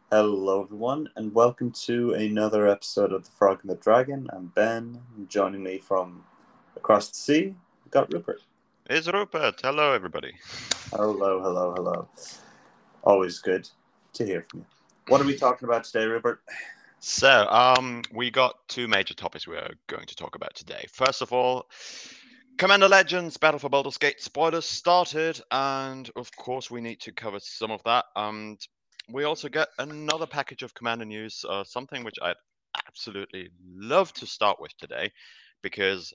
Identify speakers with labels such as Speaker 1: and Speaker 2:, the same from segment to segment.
Speaker 1: Hello, everyone, and welcome to another episode of The Frog and the Dragon. I'm Ben. Joining me from across the sea, we've got Rupert.
Speaker 2: It's Rupert. Hello, everybody.
Speaker 1: Hello, hello, hello. Always good to hear from you. What are we talking about today, Rupert?
Speaker 2: We got two major topics we are going to talk about today. First of all, Commander Legends Battle for Baldur's Gate spoilers started, and of course, we need to cover some of that. And we also get another package of Commander news, something which I'd absolutely love to start with today, because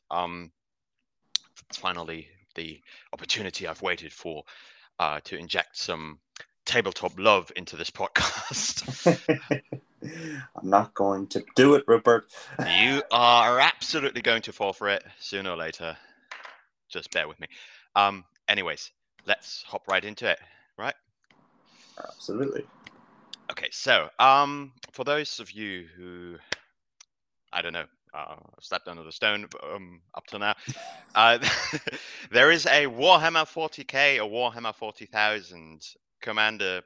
Speaker 2: it's finally the opportunity I've waited for to inject some tabletop love into this podcast.
Speaker 1: I'm not going to do it, Rupert.
Speaker 2: You are absolutely going to fall for it sooner or later. Just bear with me. Anyways, let's hop right into it, right?
Speaker 1: Absolutely.
Speaker 2: Okay, so for those of you who I don't know, slept under the stone up till now, uh, there is a Warhammer 40k or Warhammer 40,000 Commander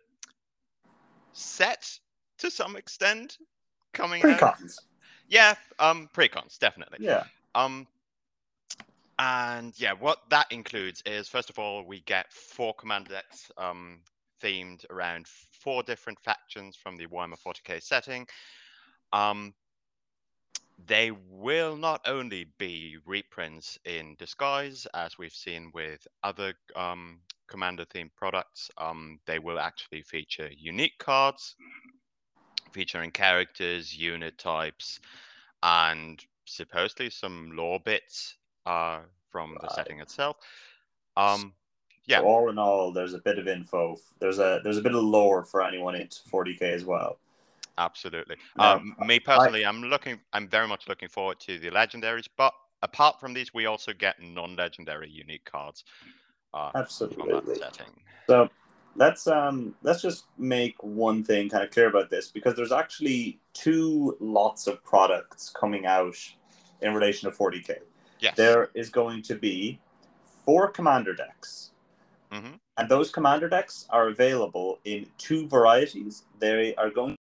Speaker 2: set to some extent coming out.
Speaker 1: Precons.
Speaker 2: Yeah, precons definitely.
Speaker 1: Yeah.
Speaker 2: Um, And yeah, what that includes is first of all, we get four command decks themed around four different factions from the Warhammer 40k setting. Um, they will not only be reprints in disguise, as we've seen with other commander themed products. They will actually feature unique cards featuring characters, unit types, and supposedly some lore bits from the setting itself. Um,
Speaker 1: So
Speaker 2: yeah,
Speaker 1: all in all, there's a bit of info. There's a bit of lore for anyone into 40k as well.
Speaker 2: absolutely.
Speaker 1: Now,
Speaker 2: Me
Speaker 1: I
Speaker 2: personally, I'm very much looking forward to the legendaries. But apart from these, we also get non-legendary unique cards from that
Speaker 1: absolutely.
Speaker 2: setting.
Speaker 1: So let's just make one thing kind of clear about this because there's actually two lots of products coming out in relation to 40k.
Speaker 2: Yes.
Speaker 1: There is going to be four commander decks,
Speaker 2: Hmm.
Speaker 1: and those commander decks are available in two varieties. They are going to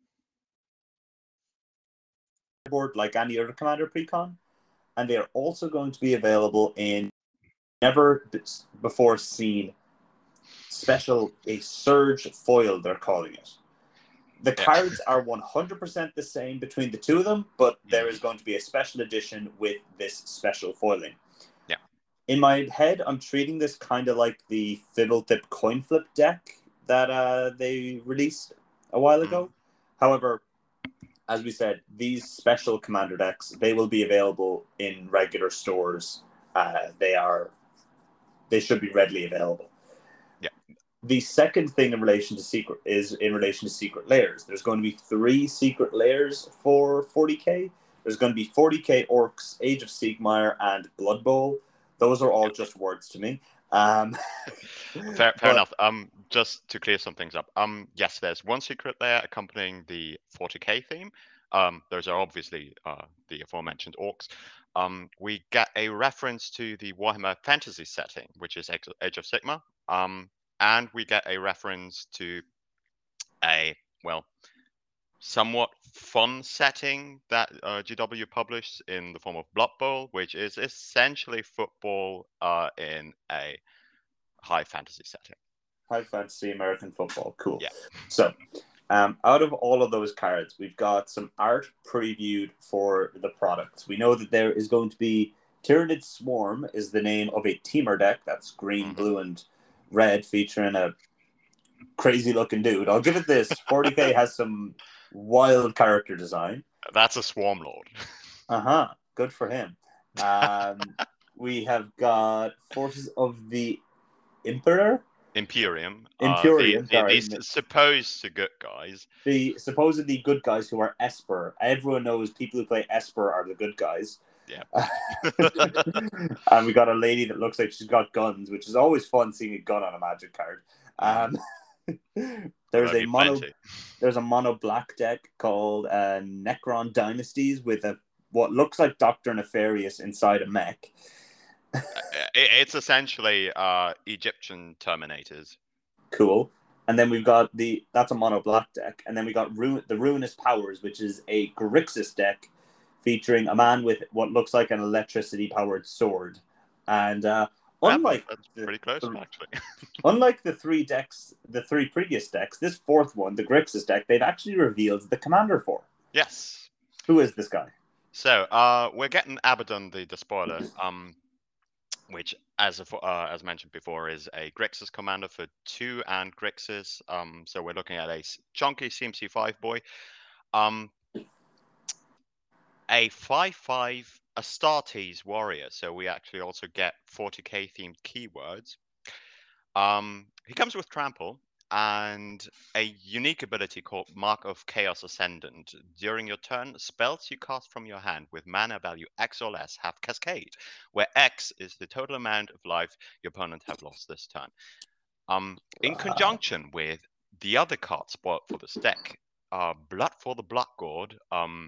Speaker 1: board like any other commander precon, and they are also going to be available in never before seen special a surge foil. They're calling it. The
Speaker 2: Yeah.
Speaker 1: cards are 100% the same between the two of them, but there
Speaker 2: Hmm.
Speaker 1: is going to be a special edition with this special foiling.
Speaker 2: Yeah.
Speaker 1: In my head, I'm treating this kind of like the Fiddletip coin flip deck that they released a while ago.
Speaker 2: Hmm.
Speaker 1: However, as we said, these special commander decks they will be available in regular stores. They should be readily available.
Speaker 2: Yeah.
Speaker 1: The second thing in relation to secret layers. There's going to be three secret layers for 40k. There's going to be 40k Orcs, Age of Sigmar, and Blood Bowl. Those are all
Speaker 2: Yeah.
Speaker 1: just words to me. Um,
Speaker 2: Fair
Speaker 1: but
Speaker 2: enough. Just to clear some things up. Yes, there's one secret layer accompanying the 40k theme. Those are obviously the aforementioned orcs. We get a reference to the Warhammer Fantasy setting, which is Age of Sigmar. And we get a reference to a well, somewhat fun setting that GW published in the form of Blood Bowl, which is essentially football in a high fantasy setting.
Speaker 1: high fantasy American football, cool.
Speaker 2: Yeah.
Speaker 1: So, out of all of those cards, we've got some art previewed for the products. We know that there is going to be Tyrannid Swarm is the name of a teamer deck that's green,
Speaker 2: Hmm.
Speaker 1: blue, and red, featuring a crazy looking dude. I'll give it this: 40k has some wild character design.
Speaker 2: That's a Swarm Lord.
Speaker 1: Uh huh. Good for him. Um, we have got Forces of the Emperor.
Speaker 2: Imperium,
Speaker 1: Imperium, sorry,
Speaker 2: these supposed to good guys.
Speaker 1: the supposedly good guys who are Esper. Everyone knows people who play Esper are the good guys.
Speaker 2: Yeah.
Speaker 1: And we got a lady that looks like she's got guns, which is always fun seeing a gun on a magic card.
Speaker 2: Mm.
Speaker 1: Um,
Speaker 2: Well,
Speaker 1: there's
Speaker 2: there'll
Speaker 1: a
Speaker 2: be
Speaker 1: mono
Speaker 2: plenty.
Speaker 1: there's a mono black deck called Necron Dynasties with a what looks like Doctor Nefarious inside a mech.
Speaker 2: It's essentially Egyptian Terminators.
Speaker 1: Cool. And then we've got that's a mono black deck. And then we got the Ruinous Powers, which is a Grixis deck featuring a man with what looks like an electricity powered sword. And unlike
Speaker 2: that's pretty close, actually.
Speaker 1: Unlike the three previous decks, this fourth one, the Grixis deck, they've actually revealed the commander for.
Speaker 2: Yes.
Speaker 1: Who is this guy?
Speaker 2: So we're getting Abaddon the Despoiler, which, as mentioned before, is a Grixis commander for 2 and Grixis. So we're looking at a chunky CMC5 boy. A 5/5 Astartes warrior. So we actually also get 40k themed keywords. He comes with trample and a unique ability called Mark of Chaos Ascendant. During your turn, spells you cast from your hand with mana value X or less have Cascade, where X is the total amount of life your opponent have lost this turn. In conjunction with the other card spoiled for this deck, Blood for the Blood God,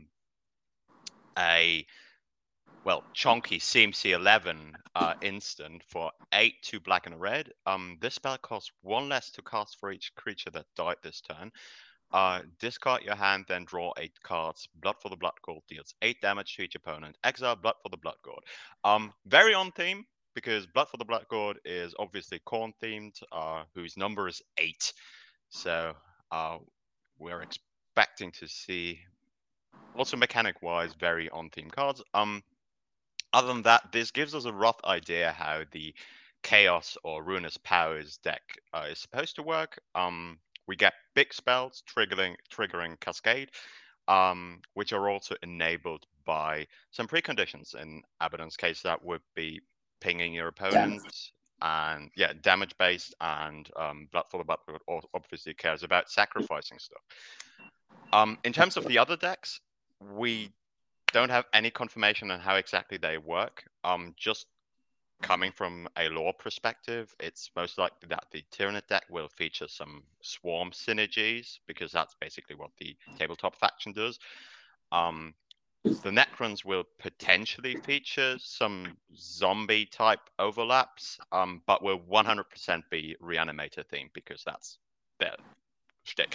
Speaker 2: a chunky CMC 11 instant for 8, 2 black and a red. This spell costs 1 less to cast for each creature that died this turn. Discard your hand, then draw 8 cards. Blood for the Blood God deals 8 damage to each opponent. Exile Blood for the Blood God. Very on theme, because Blood for the Blood God is obviously Khorne themed, whose number is 8. So we're expecting to see, also mechanic wise, very on theme cards. Other than that, this gives us a rough idea how the Chaos or Ruinous Powers deck is supposed to work. We get big spells triggering Cascade, which are also enabled by some preconditions. In Abaddon's case, that would be pinging your opponent, and damage based, and Blood for the Blood obviously cares about sacrificing stuff. In terms of the other decks, we don't have any confirmation on how exactly they work. Just coming from a lore perspective, it's most likely that the Tyranid deck will feature some swarm synergies, because that's basically what the tabletop faction does. The Necrons will potentially feature some zombie type overlaps, but will 100% be Reanimator themed, because that's their shtick.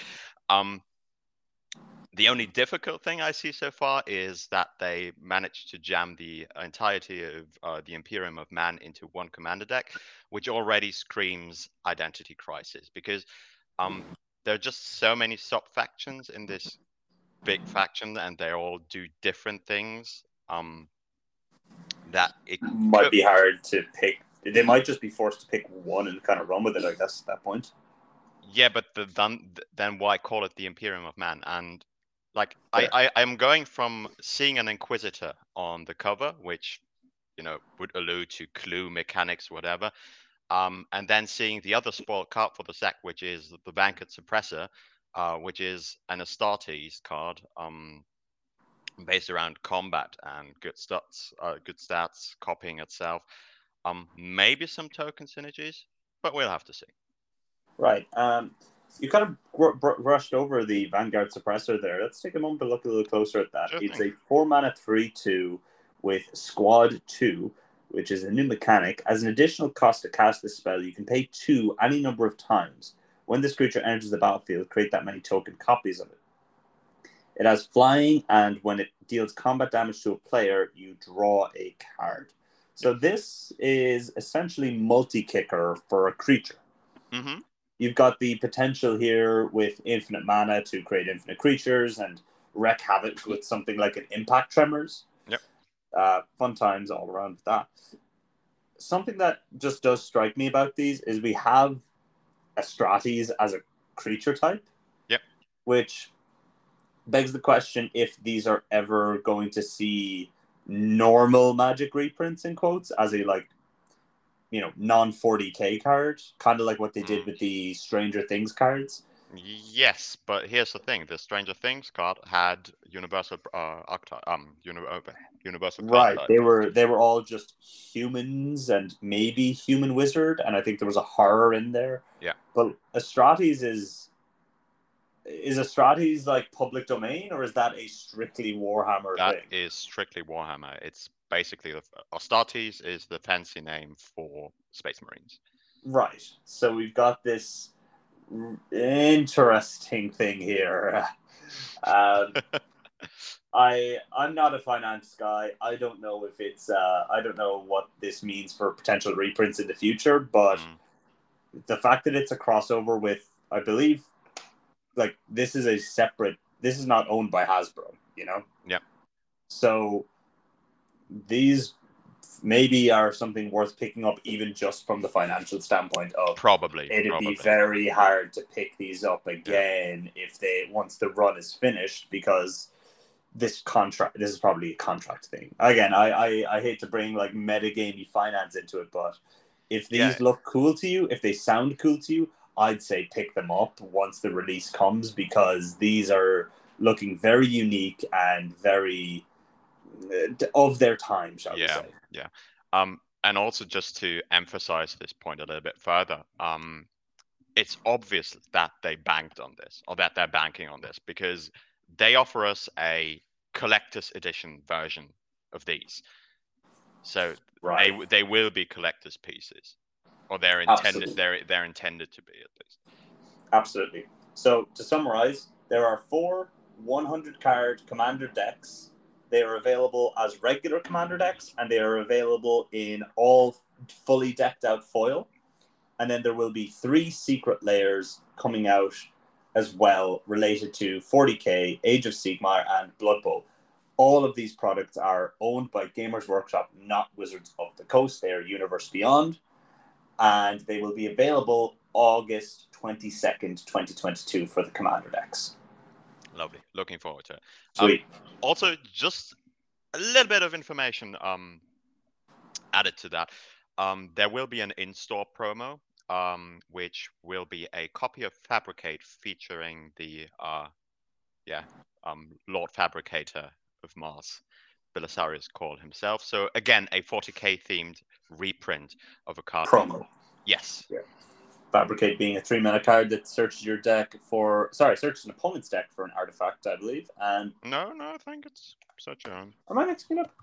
Speaker 2: The only difficult thing I see so far is that they managed to jam the entirety of the Imperium of Man into one commander deck, which already screams Identity Crisis, because there are just so many sub-factions in this big faction, and they all do different things, that it
Speaker 1: might be hard to pick. They might just be forced to pick one and kind of run with it, I guess, at that point.
Speaker 2: Yeah, but then why call it the Imperium of Man? And like, I'm going from seeing an Inquisitor on the cover, which, would allude to clue mechanics, whatever, and then seeing the other spoiled card for the set, which is the Banquet Suppressor, which is an Astartes card, based around combat and good stats, copying itself. Maybe some token synergies, but we'll have to see.
Speaker 1: Right. You kind of brushed over the Vanguard Suppressor there. Let's take a moment to look a little closer at that. It's a 4-mana 3/2 with Squad 2, which is a new mechanic. As an additional cost to cast this spell, you can pay 2 any number of times. When this creature enters the battlefield, create that many token copies of it. It has flying, and when it deals combat damage to a player, you draw a card. So this is essentially multi-kicker for a creature.
Speaker 2: Mm-hmm.
Speaker 1: You've got the potential here with infinite mana to create infinite creatures and wreak havoc with something like an Impact Tremors.
Speaker 2: Yep.
Speaker 1: Fun times all around with that. Something that just does strike me about these is we have Astartes as a creature type.
Speaker 2: Yep.
Speaker 1: Which begs the question if these are ever going to see normal Magic reprints, in quotes, as a non-40k card, kind of like what they did with the Stranger Things cards.
Speaker 2: Yes, but here's the thing: the Stranger Things card had universal universal
Speaker 1: right.
Speaker 2: card.
Speaker 1: They were all just humans and maybe human wizard, and I think there was a horror in there.
Speaker 2: Yeah.
Speaker 1: But Astartes is Astartes like public domain, or is that a strictly Warhammer thing?
Speaker 2: That is strictly Warhammer. It's basically Astartes is the fancy name for Space Marines.
Speaker 1: Right. So we've got this Interesting thing here. I'm not a finance guy. I don't know if it's I don't know what this means for potential reprints in the future, but the fact that it's a crossover with, I believe, like this is a separate. This is not owned by Hasbro, you know.
Speaker 2: Yeah.
Speaker 1: So these maybe are something worth picking up, even just from the financial standpoint of
Speaker 2: Probably.
Speaker 1: it'd be very hard to pick these up again if they once the run is finished, because this is probably a contract thing. Again, I hate to bring like metagamey finance into it, but if these look cool to you, if they sound cool to you, I'd say pick them up once the release comes, because these are looking very unique and very of their time, shall we say.
Speaker 2: Yeah. And also just to emphasize this point a little bit further, it's obvious that they banked on this, or that they're banking on this, because they offer us a collector's edition version of these. So they will be collector's pieces, or they're intended they're intended to be, at least.
Speaker 1: Absolutely. So to summarize, there are 4 100 card commander decks. They are available as regular commander decks, and they are available in all fully decked out foil. And then there will be 3 secret layers coming out as well, related to 40k, Age of Sigmar, and Blood Bowl. All of these products are owned by Gamers Workshop, not Wizards of the Coast. They are Universe Beyond, and they will be available August 22nd, 2022 for the commander decks.
Speaker 2: Lovely. Looking forward to it.
Speaker 1: Sweet.
Speaker 2: Also, just a little bit of information added to that. There will be an in-store promo, which will be a copy of Fabricate featuring the Lord Fabricator of Mars, Belisarius Cawl himself. So again, a 40k themed reprint of a card
Speaker 1: promo.
Speaker 2: Yes.
Speaker 1: Yeah. Fabricate being a 3-mana card that searches your deck searches an opponent's deck for an artifact, I believe. And
Speaker 2: no, I think it's such a.
Speaker 1: Am I mixing it up?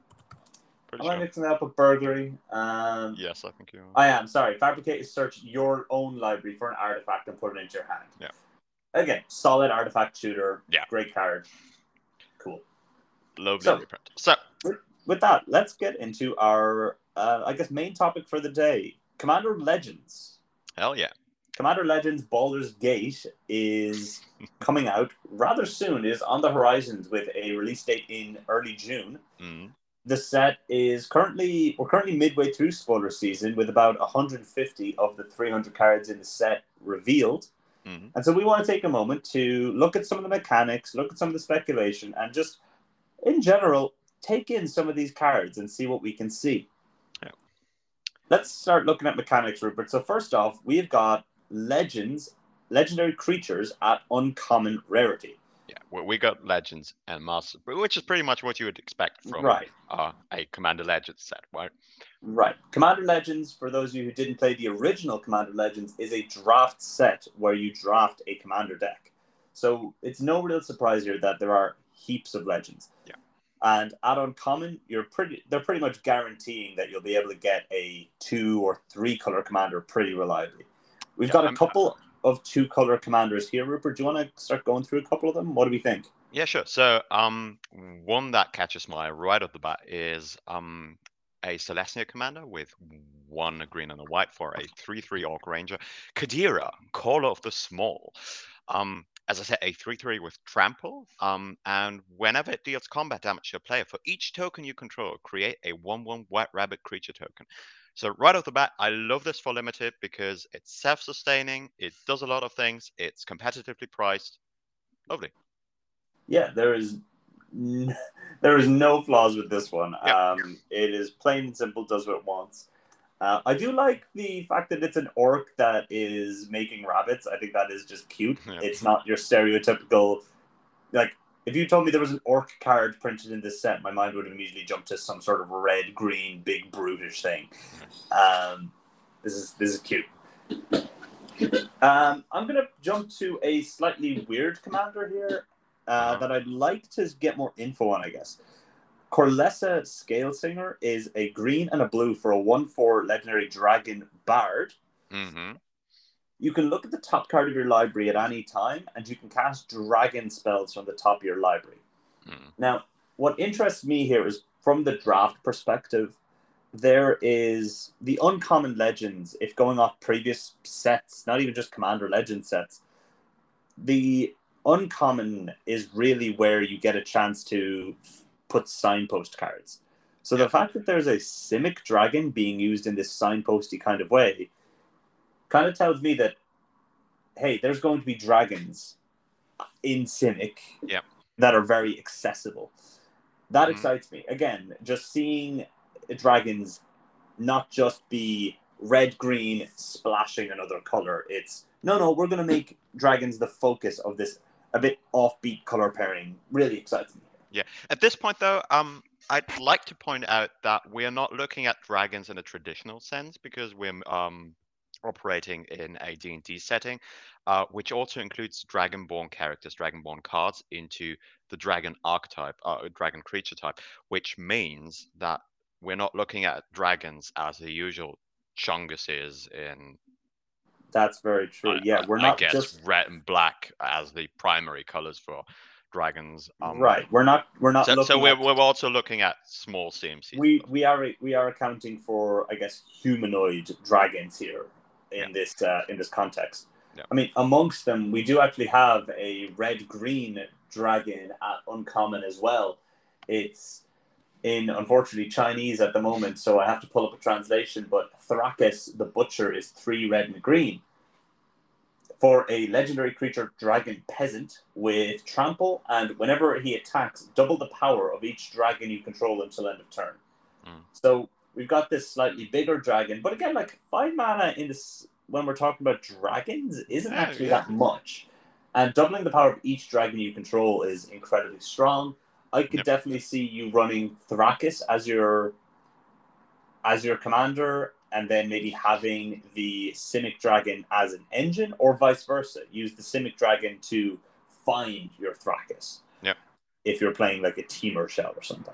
Speaker 1: Am I mixing it up with Burglary?
Speaker 2: Yes, I think you are.
Speaker 1: I am. Sorry. Fabricate is search your own library for an artifact and put it into your hand.
Speaker 2: Yeah.
Speaker 1: Again, solid artifact shooter.
Speaker 2: Yeah.
Speaker 1: Great card. Cool.
Speaker 2: Lovely reprint. So,
Speaker 1: with that, let's get into our, I guess, main topic for the day. Commander Legends.
Speaker 2: Hell yeah.
Speaker 1: Commander Legends Baldur's Gate is coming out rather soon. It is on the horizons with a release date in early June.
Speaker 2: Mm-hmm.
Speaker 1: The set is we're currently midway through spoiler season, with about 150 of the 300 cards in the set revealed.
Speaker 2: Mm-hmm.
Speaker 1: And so we want to take a moment to look at some of the mechanics, look at some of the speculation, and just, in general, take in some of these cards and see what we can see.
Speaker 2: Yeah.
Speaker 1: Let's start looking at mechanics, Rupert. So first off, we've got legendary creatures at uncommon rarity.
Speaker 2: Yeah, we got Legends and Masters, which is pretty much what you would expect from a Commander Legends set, right?
Speaker 1: Right. Commander Legends, for those of you who didn't play the original Commander Legends, is a draft set where you draft a commander deck. So it's no real surprise here that there are heaps of Legends.
Speaker 2: Yeah.
Speaker 1: And at uncommon, they're pretty much guaranteeing that you'll be able to get a 2 or 3 color commander pretty reliably. We've got a couple of 2 color commanders here, Rupert. Do you want to start going through a couple of them? What do we think?
Speaker 2: Yeah, sure. So one that catches my eye right off the bat is a Selesnya commander with 1 green and a white for a 3/3 Orc Ranger. Kadira, Caller of the Small. As I said, a 3/3 with trample. And whenever it deals combat damage to a player, for each token you control, create a 1/1 White Rabbit creature token. So right off the bat, I love this for limited because it's self-sustaining, it does a lot of things, it's competitively priced. Lovely.
Speaker 1: Yeah, there is no flaws with this one.
Speaker 2: Yep.
Speaker 1: It is plain and simple, does what it wants. I do like the fact that it's an orc that is making rabbits. I think that is just cute. Yeah. It's not your stereotypical, like, if you told me there was an orc card printed in this set, my mind would immediately jump to some sort of red-green, big, brutish thing. This is cute. I'm going to jump to a slightly weird commander here that I'd like to get more info on, I guess. Corlessa Scalesinger is a green and a blue for a 1/4 legendary dragon bard.
Speaker 2: Mm-hmm.
Speaker 1: you can look at the top card of your library at any time, and you can cast dragon spells from the top of your library. Now, what interests me here is from the draft perspective, there is the uncommon legends. If going off previous sets, not even just Commander Legend sets, the uncommon is really where you get a chance to put signpost cards. So the fact that there's a Simic Dragon being used in this signposty kind of way kind of tells me that, hey, there's going to be dragons in Simic that are very accessible. That excites me. Again, just seeing dragons not just be red, green, splashing another color. It's, no, we're going to make dragons the focus of this a bit offbeat color pairing. Really excites me.
Speaker 2: Yeah. At this point, though, I'd like to point out that we're not looking at dragons in a traditional sense, because we're operating in a D&D setting, which also includes Dragonborn characters, Dragonborn cards into the dragon archetype, dragon creature type, which means that we're not looking at dragons as the usual Chungus is in.
Speaker 1: That's very true. Yeah, we're not just
Speaker 2: red and black as the primary colors for dragons.
Speaker 1: Right. We're not.
Speaker 2: So we're also looking at small CMC.
Speaker 1: We are accounting for, I guess, humanoid dragons here in this context.
Speaker 2: Yeah.
Speaker 1: I mean, amongst them, we do actually have a red-green dragon at uncommon as well. It's in, unfortunately, Chinese at the moment, so I have to pull up a translation. But Thrakis the Butcher is 3 red and green. For a legendary creature dragon peasant with trample, and whenever he attacks, double the power of each dragon you control until end of turn. So we've got this slightly bigger dragon, but again, like 5 mana in this, when we're talking about dragons, isn't actually that much. And doubling the power of each dragon you control is incredibly strong. I could definitely see you running Thrakis as your commander, and then maybe having the Simic Dragon as an engine, or vice versa. Use the Simic Dragon to find your Thrakis. If you're playing like a Temur Shell or something.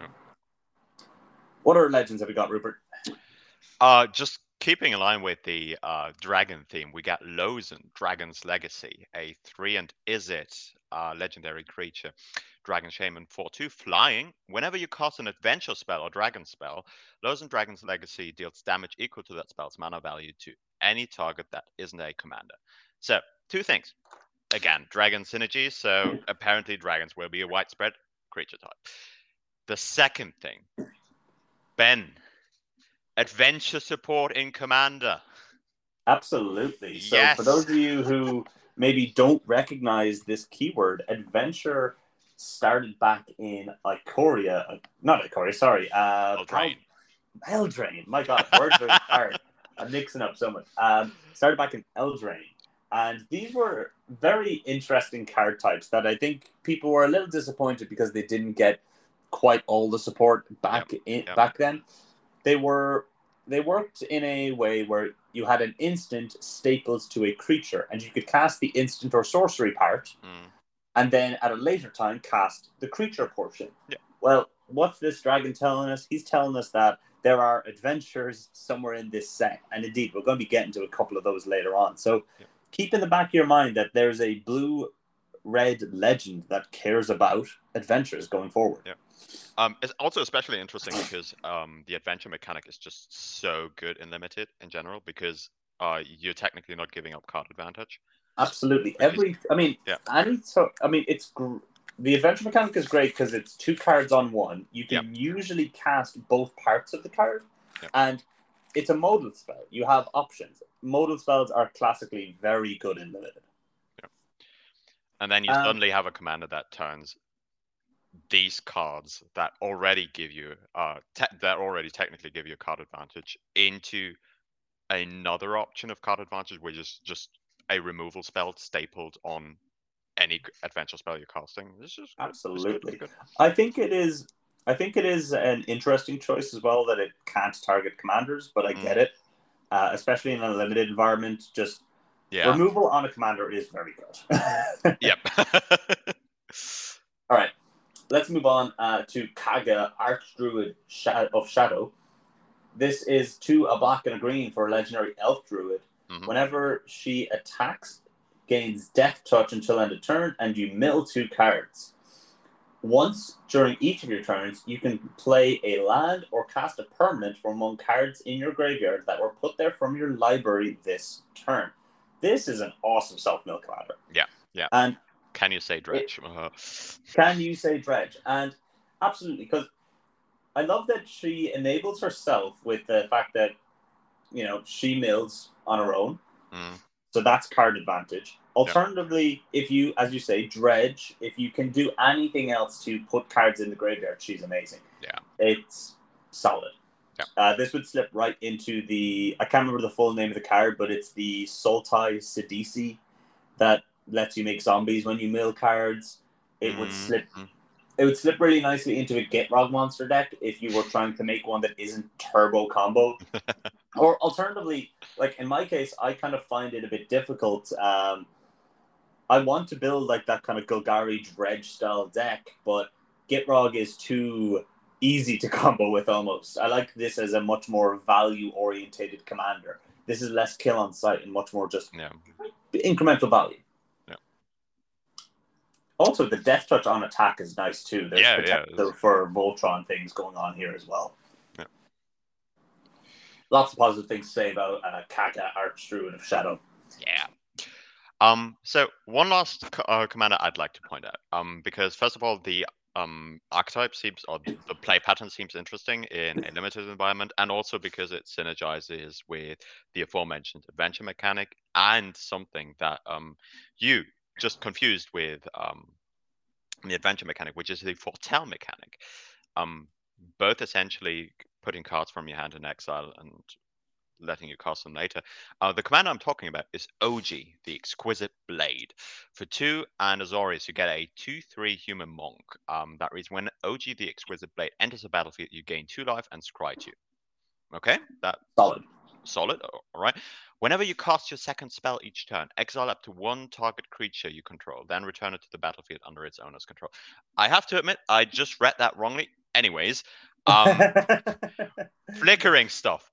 Speaker 1: What other legends have we got, Rupert?
Speaker 2: Just keeping in line with the dragon theme, we got Lozen, Dragon's Legacy, a 3 and Izzet legendary creature. Dragon Shaman 4/2 flying. Whenever you cast an adventure spell or dragon spell, Lozen Dragon's Legacy deals damage equal to that spell's mana value to any target that isn't a commander. So, 2 things. Again, dragon synergy, so apparently dragons will be a widespread creature type. The second thing, Ben, adventure support in Commander.
Speaker 1: Absolutely. So for those of you who maybe don't recognize this keyword, adventure started back in Eldraine. Eldraine. My God, words are hard. I'm mixing up so much. Started back in Eldraine. And these were very interesting card types that I think people were a little disappointed because they didn't get quite all the support back then. They worked in a way where you had an instant staples to a creature, and you could cast the instant or sorcery part, and then at a later time cast the creature portion. Well, what's this dragon telling us? He's telling us that there are adventures somewhere in this set, and indeed, we're going to be getting to a couple of those later on. So keep in the back of your mind that there's a blue-red legend that cares about adventures going forward.
Speaker 2: It's also especially interesting because the adventure mechanic is just so good in Limited in general, because you're technically not giving up card advantage.
Speaker 1: Absolutely. The adventure mechanic is great because it's 2 cards on 1. You can usually cast both parts of the card, and it's a modal spell. You have options. Modal spells are classically very good in Limited.
Speaker 2: And then you suddenly have a commander that turns these cards that already give you technically give you a card advantage into another option of card advantage, which is just a removal spell stapled on any adventure spell you're casting. This is
Speaker 1: absolutely good. I think it is an interesting choice as well that it can't target commanders, but I get it, especially in a limited environment. Just removal on a commander is very good. All right. Let's move on to Kaga, Archdruid of Shadow. This is 2, a black and a green for a legendary elf druid.
Speaker 2: Mm-hmm.
Speaker 1: Whenever she attacks, gains Death Touch until end of turn, and you mill 2 cards. Once during each of your turns, you can play a land or cast a permanent from among cards in your graveyard that were put there from your library this turn. This is an awesome self-mill commander.
Speaker 2: Yeah, yeah.
Speaker 1: And
Speaker 2: can you say dredge?
Speaker 1: Can you say dredge? And absolutely, because I love that she enables herself with the fact that, she mills on her own.
Speaker 2: Mm.
Speaker 1: So that's card advantage. Alternatively, if you, as you say, dredge, if you can do anything else to put cards in the graveyard, she's amazing.
Speaker 2: Yeah.
Speaker 1: It's solid.
Speaker 2: Yeah.
Speaker 1: This would slip right into the, I can't remember the full name of the card, but it's the Sultai Sidisi that lets you make zombies when you mill cards. It would slip. It would slip really nicely into a Gitrog monster deck if you were trying to make one that isn't turbo combo. Or alternatively, like in my case, I kind of find it a bit difficult. I want to build like that kind of Golgari Dredge style deck, but Gitrog is too easy to combo with almost. I like this as a much more value orientated commander. This is less kill on sight and much more just incremental value. Yeah. Also, the Death Touch on attack is nice too. There's potential for Voltron things going on here as well. Yeah. Lots of positive things to say about Kaka, Archdruid of Shadow.
Speaker 2: Yeah. So one last commander I'd like to point out. Because first of all, the archetype seems, or the play pattern seems interesting in a limited environment, and also because it synergizes with the aforementioned adventure mechanic and something that you just confused with the adventure mechanic, which is the foretell mechanic. Both essentially putting cards from your hand in exile and letting you cast them later. The commander I'm talking about is OG, the Exquisite Blade. For 2 and Azorius, you get a 2/3 human monk. That reads, when OG, the Exquisite Blade, enters the battlefield, you gain 2 life and scry 2. Okay, that solid. All right. Whenever you cast your second spell each turn, exile up to 1 target creature you control, then return it to the battlefield under its owner's control. I have to admit, I just read that wrongly. Anyways, flickering stuff.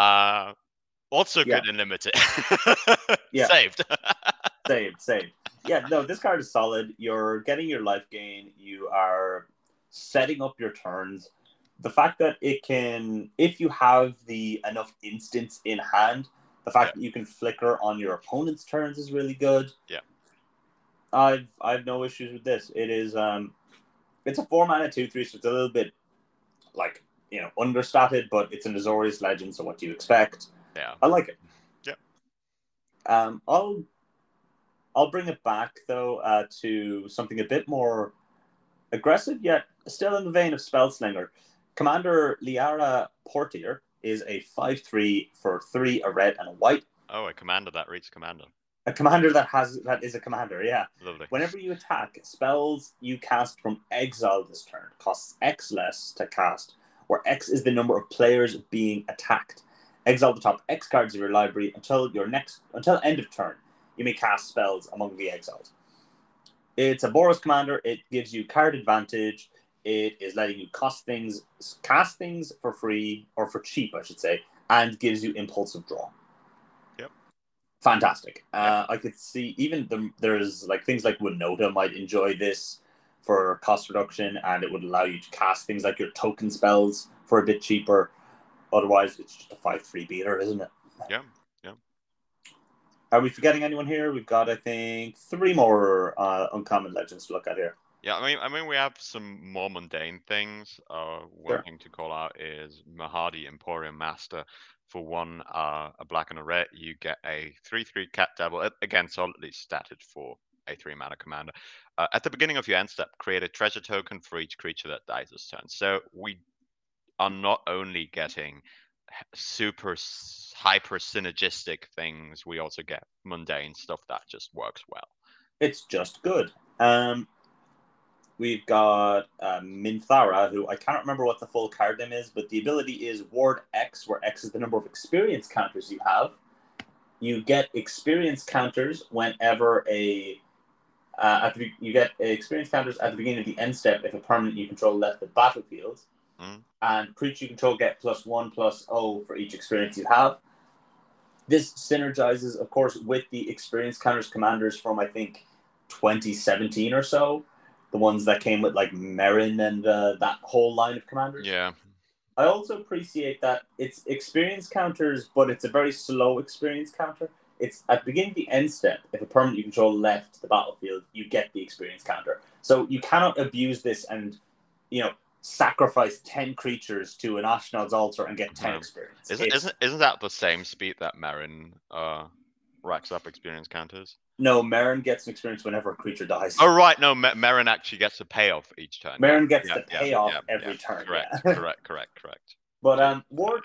Speaker 2: Also good and limited. Saved.
Speaker 1: Saved. Yeah, no, this card is solid. You're getting your life gain. You are setting up your turns. The fact that it can, if you have the enough instants in hand, the fact that you can flicker on your opponent's turns is really good.
Speaker 2: Yeah.
Speaker 1: I've no issues with this. It is it's a 4-mana 2/3, so it's a little bit like, understated, but it's an Azorius Legend, so what do you expect?
Speaker 2: Yeah.
Speaker 1: I like it.
Speaker 2: Yeah.
Speaker 1: I'll bring it back though to something a bit more aggressive, yet still in the vein of Spellslinger. Commander Liara Portier is a 5/3 for 3, a red and a white.
Speaker 2: Oh, a commander that reads commander.
Speaker 1: A commander that is a commander, yeah.
Speaker 2: Lovely.
Speaker 1: Whenever you attack, spells you cast from exile this turn costs X less to cast, where X is the number of players being attacked. Exile the top X cards of your library until end of turn. You may cast spells among the exiled. It's a Boros commander. It gives you card advantage. It is letting you cast things for free, or for cheap, I should say, and gives you impulsive draw.
Speaker 2: Yep.
Speaker 1: Fantastic. I could see even there's like things like Winota might enjoy this for cost reduction, and it would allow you to cast things like your token spells for a bit cheaper. Otherwise, it's just a 5/3 beater, isn't it?
Speaker 2: Yeah.
Speaker 1: Are we forgetting anyone here? We've got, I think, 3 more uncommon legends to look at here.
Speaker 2: Yeah, I mean, we have some more mundane things. One thing to call out is Mahadi Emporium Master. For 1, a black and a red, you get a 3/3 Cat Devil. Again, solidly statted for a 3-mana commander. At the beginning of your end step, create a treasure token for each creature that dies this turn. So we are not only getting super hyper synergistic things, we also get mundane stuff that just works well.
Speaker 1: It's just good. We've got Minthara, who I can't remember what the full card name is, but the ability is Ward X, where X is the number of experience counters you have. You get experience counters whenever you get experience counters at the beginning of the end step if a permanent you control left the battlefield. And creature you control get +1/+0 for each experience you have. This synergizes, of course, with the experience counters commanders from, I think, 2017 or so. The ones that came with like Merrin and that whole line of commanders.
Speaker 2: Yeah.
Speaker 1: I also appreciate that it's experience counters, but it's a very slow experience counter. It's at the beginning of the end step. If a permanent you control left the battlefield, you get the experience counter. So you cannot abuse this and, sacrifice 10 creatures to an Ashnod's altar and get 10 experience.
Speaker 2: Isn't that the same speed that Marin racks up experience counters?
Speaker 1: No, Merrin gets an experience whenever a creature dies.
Speaker 2: Oh, right. No, Marin actually gets a payoff each turn.
Speaker 1: Merrin gets the payoff every turn.
Speaker 2: Correct.
Speaker 1: But Ward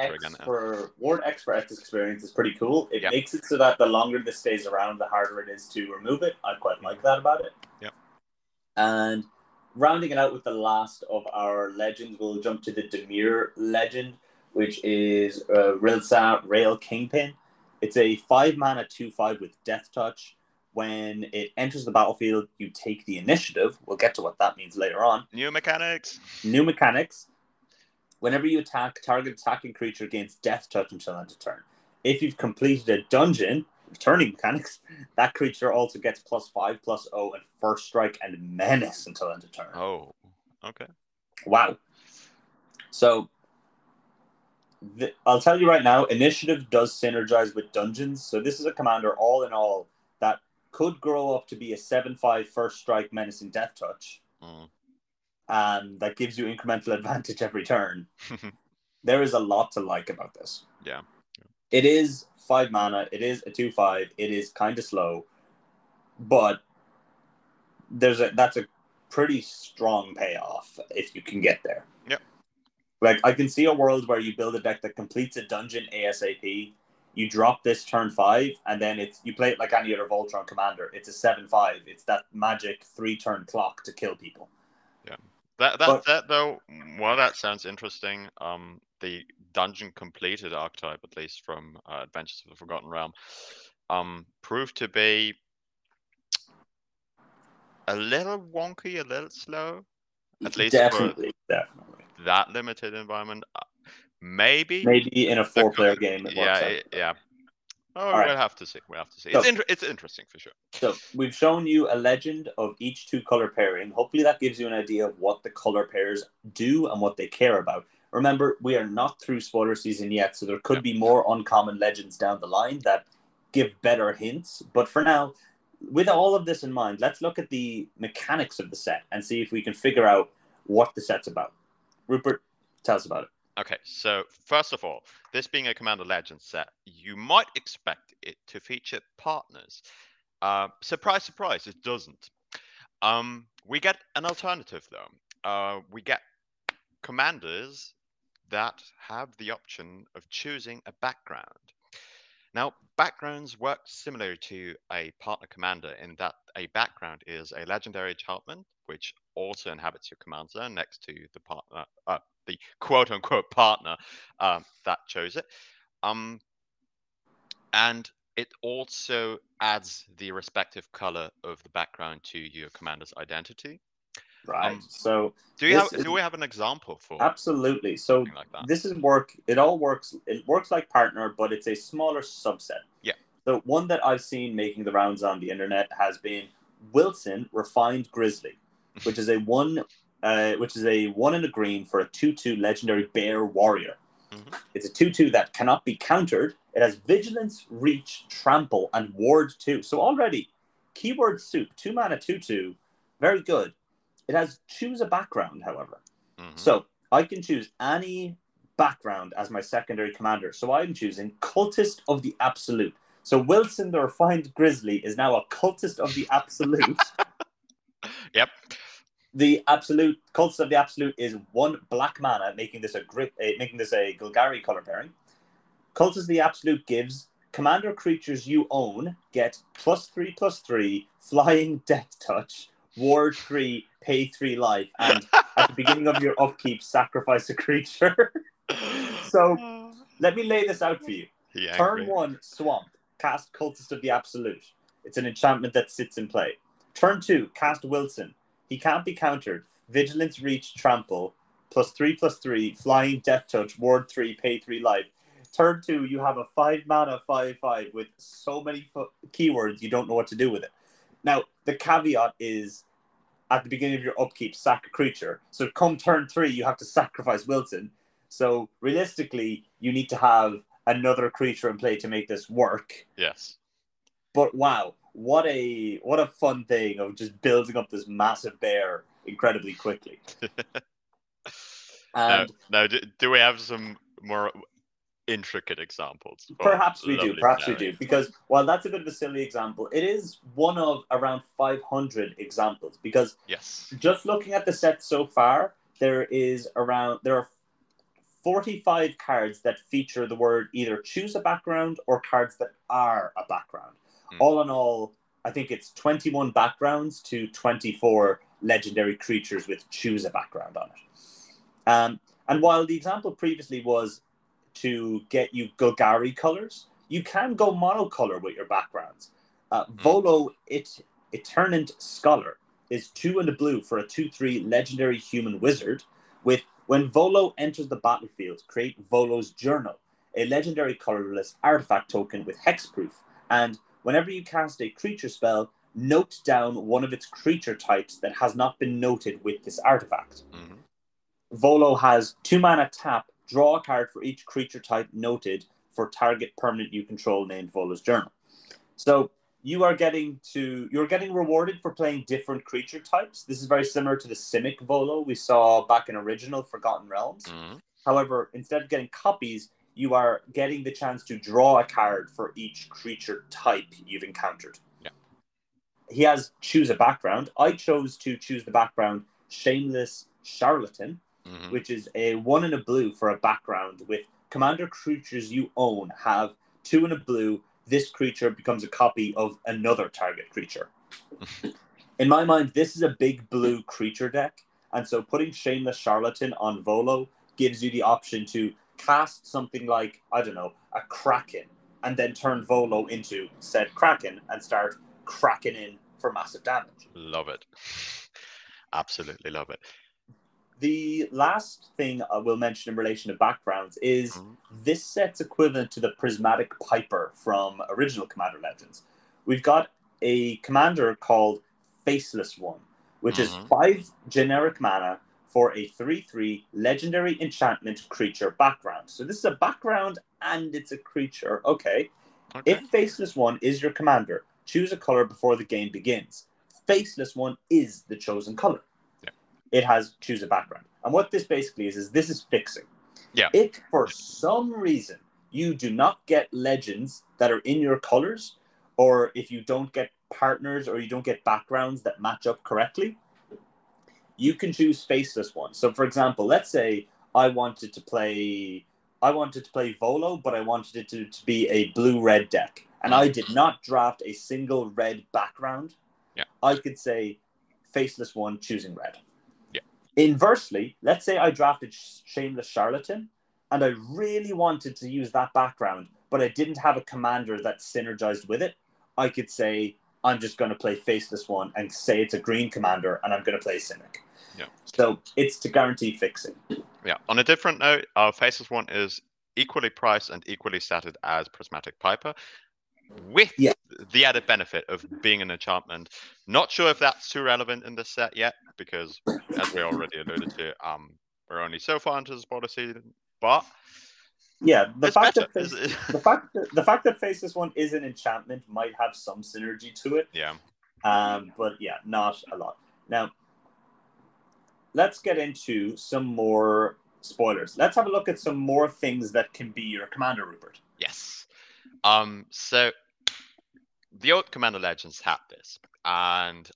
Speaker 1: X for X's experience is pretty cool. It makes it so that the longer this stays around, the harder it is to remove it. I quite like that about it.
Speaker 2: Yep.
Speaker 1: And rounding it out with the last of our legends, we'll jump to the Dimir legend, which is Rilsa Rail Kingpin. It's a 5-mana 2/5 with Death Touch. When it enters the battlefield, you take the initiative. We'll get to what that means later on.
Speaker 2: New mechanics.
Speaker 1: Whenever you attack, target attacking creature gains Death Touch until end of turn. If you've completed a dungeon, returning mechanics, that creature also gets +5/+0 and First Strike and Menace until end of turn.
Speaker 2: Oh, okay.
Speaker 1: Wow. So, I'll tell you right now, Initiative does synergize with Dungeons. So this is a commander, all in all, that could grow up to be a 7/5 First Strike, Menace, and Death Touch. And that gives you incremental advantage every turn. There is a lot to like about this.
Speaker 2: Yeah.
Speaker 1: It is 5 mana. It is a 2/5. It is kind of slow. But that's a pretty strong payoff if you can get there.
Speaker 2: Yep.
Speaker 1: Like, I can see a world where you build a deck that completes a dungeon ASAP. You drop this turn 5, and then you play it like any other Voltron commander. It's a 7/5. It's that magic 3-turn clock to kill people.
Speaker 2: Yeah. That sounds interesting. The dungeon completed archetype, at least from Adventures of the Forgotten Realm, proved to be a little wonky, a little slow. At least
Speaker 1: definitely.
Speaker 2: That limited environment. Maybe
Speaker 1: in a 4-player game.
Speaker 2: Yeah. Oh, we'll have to see. So, it's interesting for sure.
Speaker 1: So we've shown you a legend of each 2-color pairing. Hopefully that gives you an idea of what the color pairs do and what they care about. Remember, we are not through spoiler season yet, so there could be more uncommon legends down the line that give better hints. But for now, with all of this in mind, let's look at the mechanics of the set and see if we can figure out what the set's about. Rupert, tell us about it.
Speaker 2: Okay, so first of all, this being a Commander Legends set, you might expect it to feature partners. Surprise, surprise, it doesn't. We get an alternative, though. We get commanders that have the option of choosing a background. Now, backgrounds work similar to a partner commander in that a background is a legendary enchantment, which also inhabits your command zone next to the partner, the quote-unquote partner that chose it. And it also adds the respective color of the background to your commander's identity.
Speaker 1: Right. So
Speaker 2: do we have an example for?
Speaker 1: Absolutely. So
Speaker 2: like that?
Speaker 1: This is work. It all works. It works like partner, but it's a smaller subset.
Speaker 2: Yeah.
Speaker 1: The one that I've seen making the rounds on the internet has been Wilson Refined Grizzly, which is a 1 and a green for a 2/2 legendary bear warrior.
Speaker 2: Mm-hmm.
Speaker 1: It's a 2/2 that cannot be countered. It has vigilance, reach, trample, and ward 2. So already, keyword soup, 2 mana 2/2, very good. It has choose a background, however.
Speaker 2: Mm-hmm.
Speaker 1: So I can choose any background as my secondary commander. So I'm choosing Cultist of the Absolute. So Wilson the Refined Grizzly is now a Cultist of the Absolute.
Speaker 2: Yep.
Speaker 1: The Absolute Cultist of the Absolute is 1 black mana, making this a Golgari color pairing. Cultist of the Absolute gives commander creatures you own get +3/+3 flying, death touch, ward 3, pay 3 life, and at the beginning of your upkeep, sacrifice a creature. So let me lay this out for you. Turn 1, Swamp, cast Cultist of the Absolute. It's an enchantment that sits in play. Turn 2, cast Wilson. He can't be countered. Vigilance, reach, trample, +3/+3, flying, death touch, ward 3, pay 3 life. turn 2, you have a 5-mana 5/5 with so many keywords you don't know what to do with it. Now, the caveat is at the beginning of your upkeep, sack a creature. So come turn 3, you have to sacrifice Wilson. So realistically, you need to have another creature in play to make this work.
Speaker 2: Yes.
Speaker 1: But wow, what a fun thing of just building up this massive bear incredibly quickly. And
Speaker 2: now, do we have some more intricate examples?
Speaker 1: Perhaps we do, because while that's a bit of a silly example, it is one of around 500 examples. Because
Speaker 2: yes,
Speaker 1: just looking at the set so far, there are 45 cards that feature the word either choose a background or cards that are a background. All in all, I think it's 21 backgrounds to 24 legendary creatures with choose a background on it. And while the example previously was to get you Golgari colors, you can go monocolor with your backgrounds. Volo Eternant Scholar is 2 and a blue for a 2/3 legendary human wizard with when Volo enters the battlefield, create Volo's Journal, a legendary colorless artifact token with hexproof. And whenever you cast a creature spell, note down one of its creature types that has not been noted with this artifact. Volo has 2-mana tap, draw a card for each creature type noted for target permanent you control named Volo's Journal. So you're getting rewarded for playing different creature types. This is very similar to the Simic Volo we saw back in original Forgotten Realms. However, instead of getting copies, you are getting the chance to draw a card for each creature type you've encountered.
Speaker 2: Yeah.
Speaker 1: He has choose a background. I chose to choose the background Shameless Charlatan, which is a 1 and a blue for a background with commander creatures you own have 2 and a blue. This creature becomes a copy of another target creature. In my mind, this is a big blue creature deck, and so putting Shameless Charlatan on Volo gives you the option to cast something like, I don't know, a Kraken, and then turn Volo into said Kraken and start cracking in for massive damage.
Speaker 2: Love it. Absolutely love it.
Speaker 1: The last thing I will mention in relation to backgrounds is this set's equivalent to the Prismatic Piper from original Commander Legends. We've got a commander called Faceless One, which is 5 generic mana for a 3/3 legendary enchantment creature background. So this is a background and it's a creature. Okay. If Faceless One is your commander, choose a color before the game begins. Faceless One is the chosen color. It has choose a background. And what this basically is this is fixing.
Speaker 2: Yeah.
Speaker 1: If for some reason you do not get legends that are in your colors, or if you don't get partners or you don't get backgrounds that match up correctly, you can choose Faceless One. So for example, let's say I wanted to play Volo, but I wanted it to be a blue-red deck. And I did not draft a single red background.
Speaker 2: Yeah.
Speaker 1: I could say Faceless One choosing red.
Speaker 2: Inversely,
Speaker 1: let's say I drafted Shameless Charlatan, and I really wanted to use that background, but I didn't have a commander that synergized with it. I could say, I'm just going to play Faceless One and say it's a green commander, and I'm going to play Simic.
Speaker 2: Yeah.
Speaker 1: So it's to guarantee fixing.
Speaker 2: Yeah. On a different note, Faceless One is equally priced and equally statted as Prismatic Piper, with the added benefit of being an enchantment. Not sure if that's too relevant in this set yet, because as we already alluded to, we're only so far into this policy, but
Speaker 1: the fact that Faceless One is an enchantment might have some synergy to it.
Speaker 2: Yeah.
Speaker 1: But yeah, not a lot. Now, let's get into some more spoilers. Let's have a look at some more things that can be your commander, Rupert.
Speaker 2: Yes. So the old Commander Legends had this, and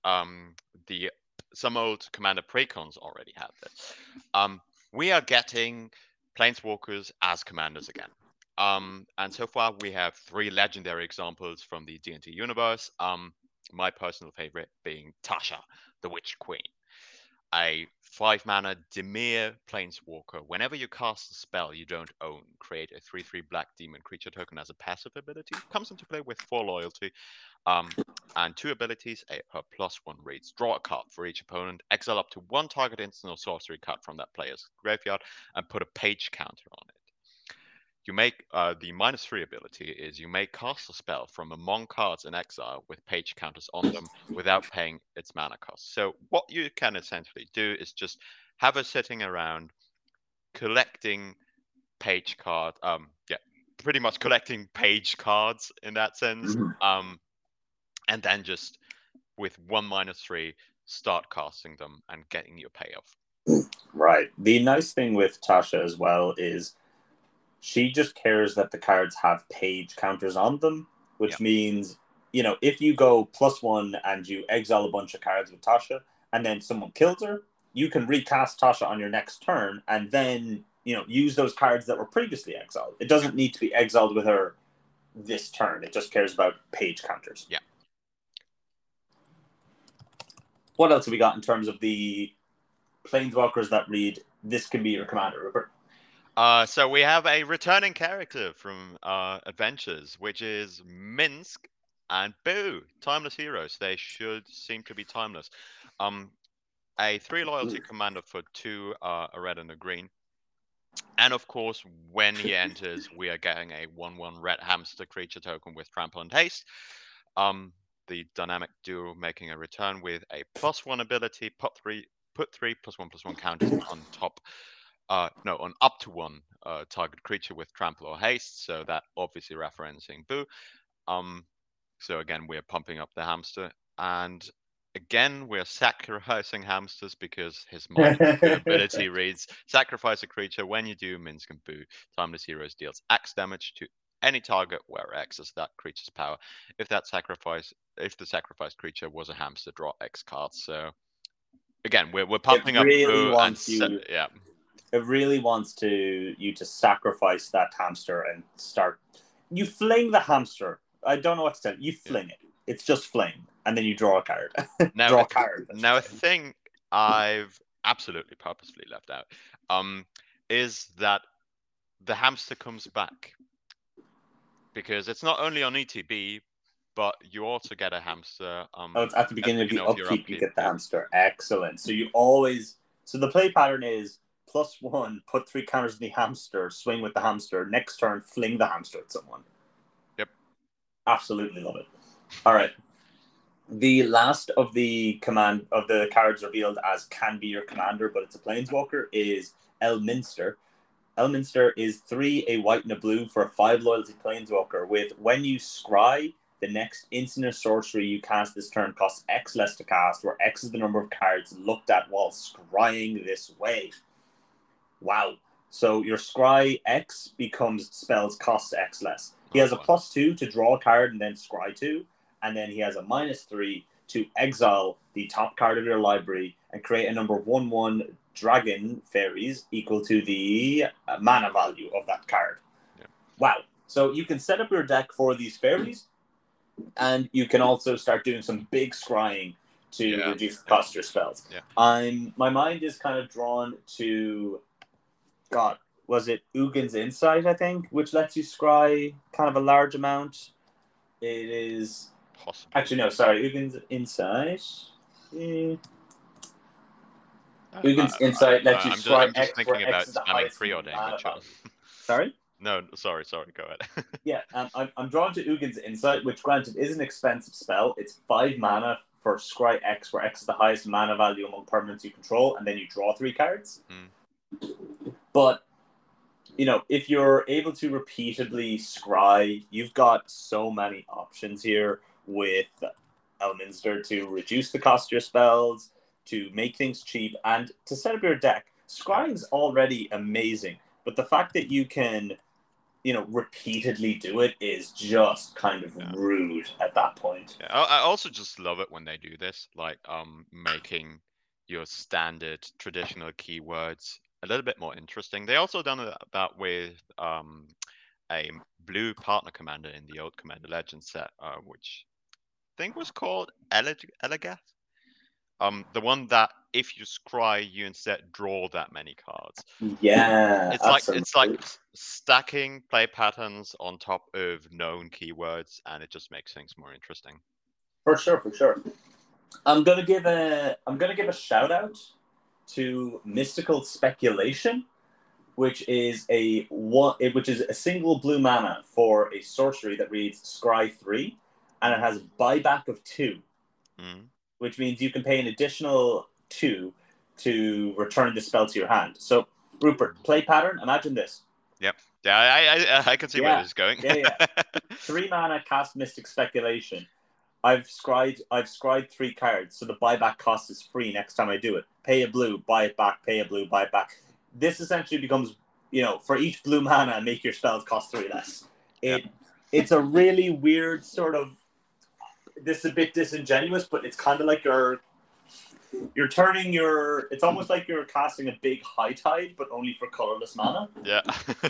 Speaker 2: some old Commander Precons already had this. We are getting Planeswalkers as commanders again. And so far we have 3 legendary examples from the D&D universe. My personal favorite being Tasha, the Witch Queen. A 5-mana Dimir Planeswalker. Whenever you cast a spell you don't own, create a 3/3 black demon creature token as a passive ability. Comes into play with 4 loyalty. And 2 abilities. Her +1 reads: draw a card for each opponent, exile up to 1 target instant or sorcery card from that player's graveyard, and put a page counter on it. you make the -3 ability is you may cast a spell from among cards in exile with page counters on them without paying its mana cost. So what you can essentially do is just have her sitting around collecting page card. Yeah, pretty much collecting page cards in that sense. And then just with 1 -3 start casting them and getting your payoff.
Speaker 1: Right. The nice thing with Tasha as well is she just cares that the cards have page counters on them, which means, you know, if you go +1 and you exile a bunch of cards with Tasha and then someone kills her, you can recast Tasha on your next turn and then, you know, use those cards that were previously exiled. It doesn't need to be exiled with her this turn. It just cares about page counters.
Speaker 2: Yeah.
Speaker 1: What else have we got in terms of the planeswalkers that read, this can be your commander, Rupert?
Speaker 2: So we have a returning character from Adventures, which is Minsc and Boo, timeless heroes. They should seem to be timeless. A 3 loyalty commander for 2, a red and a green. And of course, when he enters, we are getting a 1/1 red hamster creature token with trample and haste. The dynamic duo making a return with a +1 ability, put 3 +1/+1 counters on top. On up to 1 target creature with trample or haste. So that obviously referencing Boo. So again, we're pumping up the hamster, and again we're sacrificing hamsters because his -2 ability reads: sacrifice a creature. When you do, Minsc and Boo, timeless heroes, deals X damage to any target where X is that creature's power. If the sacrificed creature was a hamster, draw X cards. So again, we're pumping up Boo and
Speaker 1: it really wants you to sacrifice that hamster and start. You fling the hamster. I don't know what to tell you. You fling it. It's just fling, and then you draw a card.
Speaker 2: Now, a thing I've absolutely purposefully left out is that the hamster comes back, because it's not only on ETB, but you also get a hamster.
Speaker 1: It's at the beginning of the upkeep. You get the hamster. Excellent. So you always. So the play pattern is +1, put 3 counters in the hamster, swing with the hamster. Next turn, fling the hamster at someone.
Speaker 2: Yep.
Speaker 1: Absolutely love it. All right. The last of the cards revealed as can be your commander, but it's a planeswalker, is Elminster. Elminster is 3, a white and a blue for a 5 loyalty planeswalker with, when you scry, the next instant or sorcery you cast this turn costs X less to cast, where X is the number of cards looked at while scrying this way. Wow. So your scry X becomes spells cost X less. He has a +2 to draw a card and then scry 2, and then he has a -3 to exile the top card of your library and create a number of 1/1 dragon fairies equal to the mana value of that card.
Speaker 2: Yeah.
Speaker 1: Wow. So you can set up your deck for these fairies, and you can also start doing some big scrying to reduce the cost of your spells.
Speaker 2: Yeah.
Speaker 1: My mind is kind of drawn to, God, was it Ugin's Insight, I think, which lets you scry kind of a large amount. It is...
Speaker 2: Possibly.
Speaker 1: Actually, no, sorry. Ugin's Insight. Ugin's Insight lets you scry
Speaker 2: I'm just
Speaker 1: X,
Speaker 2: thinking
Speaker 1: where
Speaker 2: about
Speaker 1: X is the
Speaker 2: spamming
Speaker 1: highest
Speaker 2: preordain,
Speaker 1: mana
Speaker 2: but sure.
Speaker 1: value. Sorry?
Speaker 2: No, sorry, go ahead.
Speaker 1: Yeah, I'm drawn to Ugin's Insight, which, granted, is an expensive spell. It's 5 mana for Scry X, where X is the highest mana value among permanents you control, and then you draw 3 cards. But, you know, if you're able to repeatedly scry, you've got so many options here with Elminster to reduce the cost of your spells, to make things cheap, and to set up your deck. Scrying's already amazing, but the fact that you can, you know, repeatedly do it is just kind of rude at that point.
Speaker 2: Yeah, I also just love it when they do this, like making your standard traditional keywords a little bit more interesting. They also done that with a blue partner commander in the old Commander Legends set, which I think was called Elegath. The one that if you scry, you instead draw that many cards.
Speaker 1: Yeah,
Speaker 2: it's like stacking play patterns on top of known keywords, and it just makes things more interesting.
Speaker 1: For sure. I'm gonna give a shout out to Mystical Speculation, which is a single blue mana for a sorcery that reads Scry 3, and it has buyback of 2, which means you can pay an additional 2 to return the spell to your hand. So, Rupert, play pattern. Imagine this.
Speaker 2: Yep. Yeah, I can see where this is going.
Speaker 1: Yeah. 3 mana, cast Mystic Speculation. I've scryed 3 cards, so the buyback cost is free next time I do it. Pay a blue, buy it back. Pay a blue, buy it back. This essentially becomes, for each blue mana, make your spells cost 3 less. It's a really weird sort of. This is a bit disingenuous, but it's kind of like you're turning your. It's almost like you're casting a big high tide, but only for colorless mana.
Speaker 2: Yeah.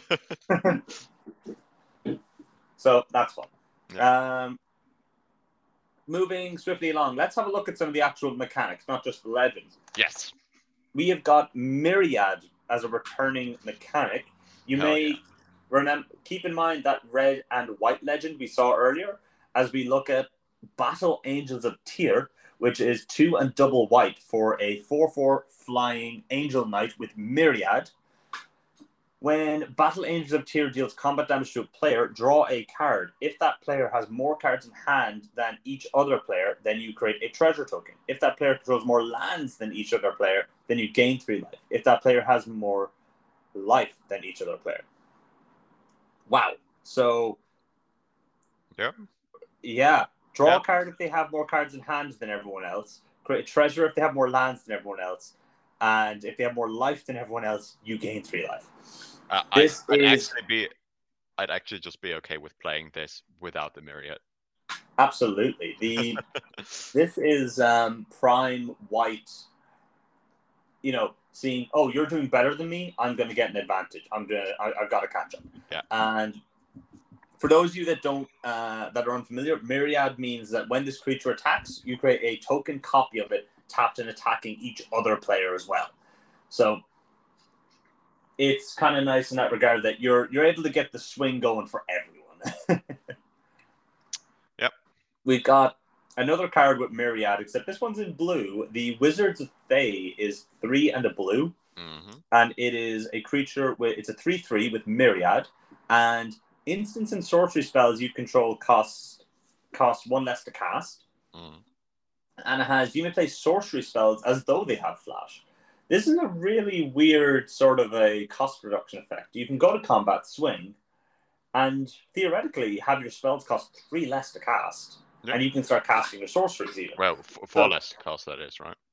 Speaker 1: So that's fun.
Speaker 2: Yeah.
Speaker 1: Moving swiftly along, let's have a look at some of the actual mechanics, not just the legends.
Speaker 2: Yes.
Speaker 1: We have got Myriad as a returning mechanic. You may remember, keep in mind that red and white legend we saw earlier as we look at Battle Angels of Tyr, which is 2 and double white for a 4/4 flying angel knight with Myriad. When Battle Angels of Tyr deals combat damage to a player, draw a card. If that player has more cards in hand than each other player, then you create a treasure token. If that player controls more lands than each other player, then you gain 3 life. If that player has more life than each other player. Wow. So, yeah. Draw a card if they have more cards in hand than everyone else. Create a treasure if they have more lands than everyone else. And if they have more life than everyone else, you gain 3 life.
Speaker 2: I'd actually just be okay with playing this without the Myriad.
Speaker 1: Absolutely. This is prime white. Seeing, you're doing better than me, I'm going to get an advantage. I've got to catch up.
Speaker 2: Yeah.
Speaker 1: And for those of you that don't that are unfamiliar, Myriad means that when this creature attacks, you create a token copy of it, tapped and attacking each other player as well. So it's kind of nice in that regard that you're able to get the swing going for everyone.
Speaker 2: Yep.
Speaker 1: We've got another card with Myriad, except this one's in blue. The Wizards of Thay is 3 and a blue, and it is a creature it's a 3/3 with Myriad, and instants and sorcery spells you control cost 1 less to cast, and it has you may play sorcery spells as though they have flash. This is a really weird sort of a cost reduction effect. You can go to combat, swing, and theoretically have your spells cost 3 less to cast. Yep. And you can start casting your sorceries even.
Speaker 2: Well, 4 less to cast, that is, right?